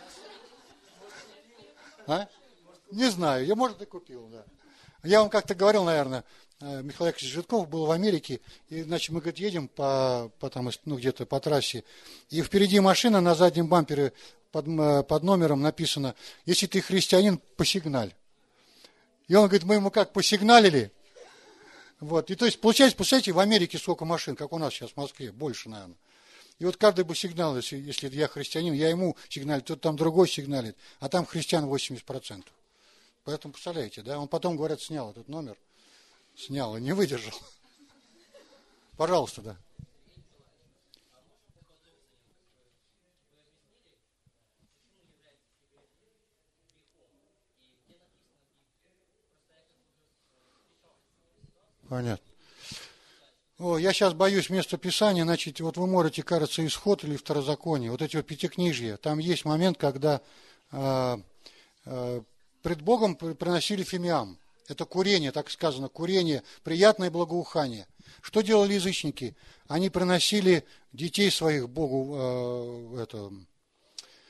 А? Не знаю, я, может, и купил, да. Я вам как-то говорил, наверное, Михаил Яковлевич Житков был в Америке, и, значит, мы, говорит, едем по, по там, ну, где-то по трассе, и впереди машина, на заднем бампере под, под номером написано, если ты христианин, посигналь. И он говорит, мы ему как, посигналили? Вот, и то есть, получается, представляете, в Америке сколько машин, как у нас сейчас в Москве, больше, наверное. И вот каждый бы сигнал, если, если я христианин, я ему сигналю, тот там другой сигналит, а там христиан восемьдесят процентов. Поэтому, представляете, да, он потом, говорят, снял этот номер, снял и не выдержал. Пожалуйста, да. Понятно. О, я сейчас боюсь места Писания, значит, вот вы можете, кажется, Исход или Второзаконие, вот эти вот пятикнижья, там есть момент, когда э, э, пред Богом приносили фимиам. Это курение, так сказано, курение, приятное благоухание. Что делали язычники? Они приносили детей своих Богу, э, это,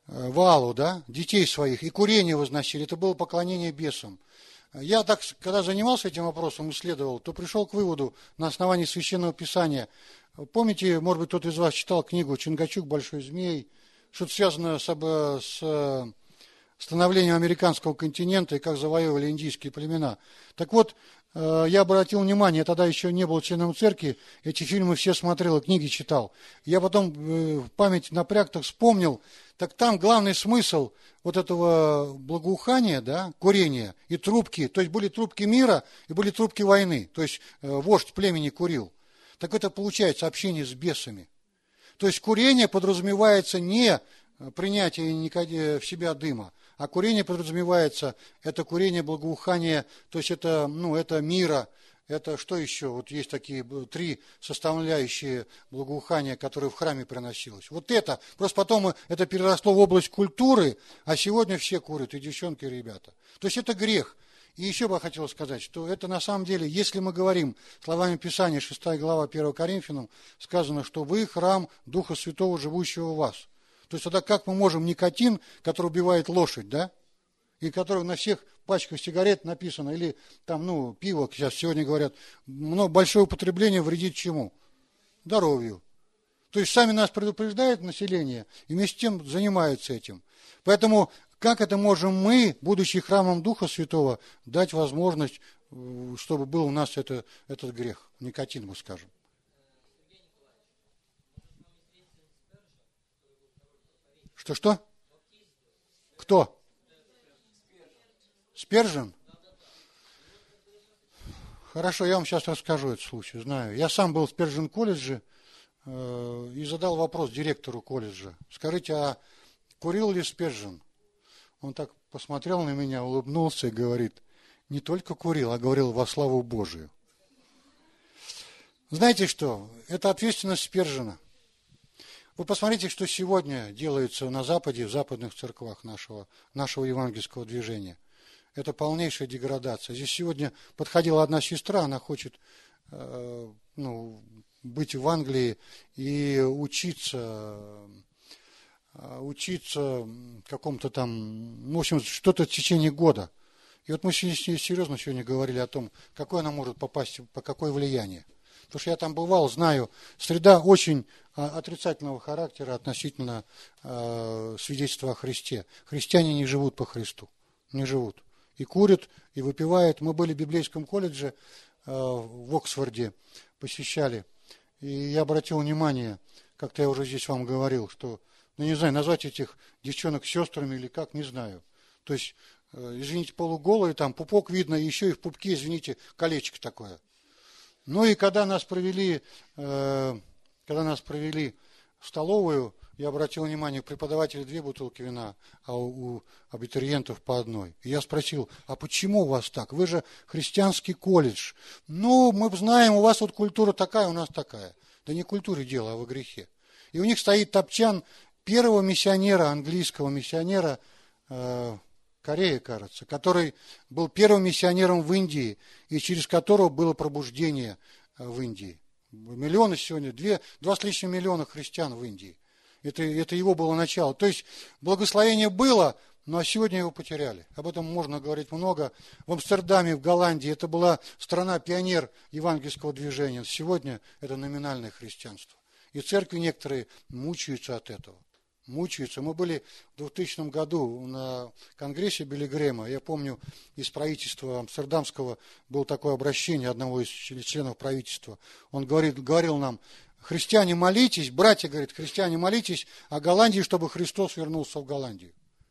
Ваалу, да, детей своих, и курение возносили. Это было поклонение бесам. Я так, когда занимался этим вопросом, исследовал, то пришел к выводу на основании Священного Писания. Помните, может быть, кто-то из вас читал книгу «Чингачук. Большой змей», что-то связано с, с становлением американского континента и как завоевывали индийские племена. Так вот, я обратил внимание, я тогда еще не был членом церкви, эти фильмы все смотрел, книги читал. Я потом в память напряг, так вспомнил, так там главный смысл вот этого благоухания, да, курения и трубки, то есть были трубки мира и были трубки войны, то есть вождь племени курил. Так это получается общение с бесами. То есть курение подразумевается не принятие в себя дыма, а курение подразумевается, это курение благоухания, то есть это, ну, это мира, это что еще? Вот есть такие три составляющие благоухания, которые в храме приносилось. Вот это, просто потом это переросло в область культуры, а сегодня все курят, и девчонки, и ребята. То есть это грех. И еще бы я хотел сказать, что это на самом деле, если мы говорим словами Писания, шестая глава первого Коринфянам, сказано, что вы храм Духа Святого, живущего в вас. То есть тогда как мы можем никотин, который убивает лошадь, да, и который на всех пачках сигарет написано, или там, ну, пиво, сейчас сегодня говорят, много, большое употребление вредит чему? Здоровью. То есть сами нас предупреждает население, и вместе с тем занимаются этим. Поэтому как это можем мы, будучи храмом Духа Святого, дать возможность, чтобы был у нас это, этот грех, никотин, мы скажем. Что-что? Кто? Спержен? Хорошо, я вам сейчас расскажу этот случай, знаю. Я сам был в Спержен колледже э, и задал вопрос директору колледжа. Скажите, а курил ли Спержен? Он так посмотрел на меня, улыбнулся и говорит, не только курил, а говорил во славу Божию. Знаете что? Это ответственность Спержена. Вы посмотрите, что сегодня делается на Западе, в западных церквах нашего, нашего евангельского движения. Это полнейшая деградация. Здесь сегодня подходила одна сестра, она хочет э, ну, быть в Англии и учиться, учиться какому-то там, в общем, что-то в течение года. И вот мы с ней серьезно сегодня говорили о том, какое она может попасть, по какое влияние. Потому что я там бывал, знаю, среда очень отрицательного характера относительно э, свидетельства о Христе. Христиане не живут по Христу, не живут. И курят, и выпивают. Мы были в библейском колледже э, в Оксфорде, посещали. И я обратил внимание, как-то я уже здесь вам говорил, что, ну не знаю, назвать этих девчонок сестрами или как, не знаю. То есть, э, извините, полуголые, там пупок видно, и еще и в пупке, извините, колечко такое. Ну и когда нас провели, э, когда нас провели в столовую, я обратил внимание, у преподавателя две бутылки вина, а у, у абитуриентов по одной. И я спросил, а почему у вас так? Вы же христианский колледж. Ну, мы знаем, у вас вот культура такая, у нас такая. Да не в культуре дело, а во грехе. И у них стоит топчан первого миссионера, английского миссионера, э, Корея, кажется, который был первым миссионером в Индии, и через которого было пробуждение в Индии. Миллионы сегодня, две, два с лишним миллиона христиан в Индии. Это, это его было начало. То есть благословение было, но сегодня его потеряли. Об этом можно говорить много. В Амстердаме, в Голландии, это была страна-пионер евангельского движения. Сегодня это номинальное христианство. И церкви некоторые мучаются от этого. Мучаются. Мы были в двухтысячном году на конгрессе Билли Грэма. Я помню, из правительства амстердамского было такое обращение одного из членов правительства. Он говорит, говорил нам, христиане, молитесь, братья, говорит, христиане, молитесь о Голландии, чтобы Христос вернулся в Голландию.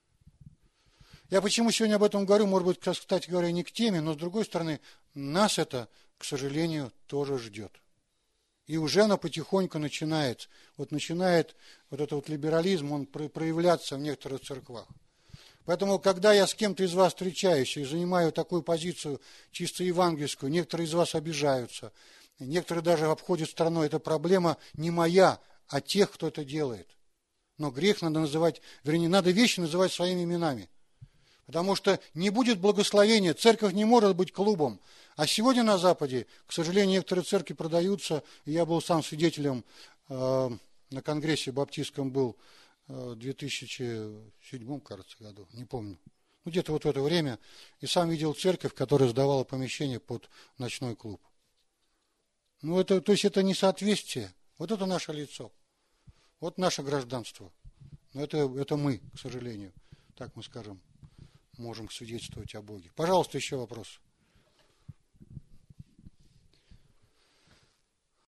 Я почему сегодня об этом говорю, может быть, кстати говоря, не к теме, но с другой стороны, нас это, к сожалению, тоже ждет. И уже оно потихоньку начинает, вот начинает вот этот вот либерализм, он проявляться в некоторых церквах. Поэтому, когда я с кем-то из вас встречаюсь и занимаю такую позицию чисто евангельскую, некоторые из вас обижаются, некоторые даже обходят стороной. Это проблема не моя, а тех, кто это делает. Но грех надо называть, вернее, надо вещи называть своими именами. Потому что не будет благословения, церковь не может быть клубом. А сегодня на Западе, к сожалению, некоторые церкви продаются, и я был сам свидетелем, э, на конгрессе баптистском был, в две тысячи седьмом, кажется, году, не помню. Ну, где-то вот в это время. И сам видел церковь, которая сдавала помещение под ночной клуб. Ну, это, то есть это несоответствие. Вот это наше лицо. Вот наше гражданство. Но это, это мы, к сожалению, так мы скажем, можем свидетельствовать о Боге. Пожалуйста, еще вопрос.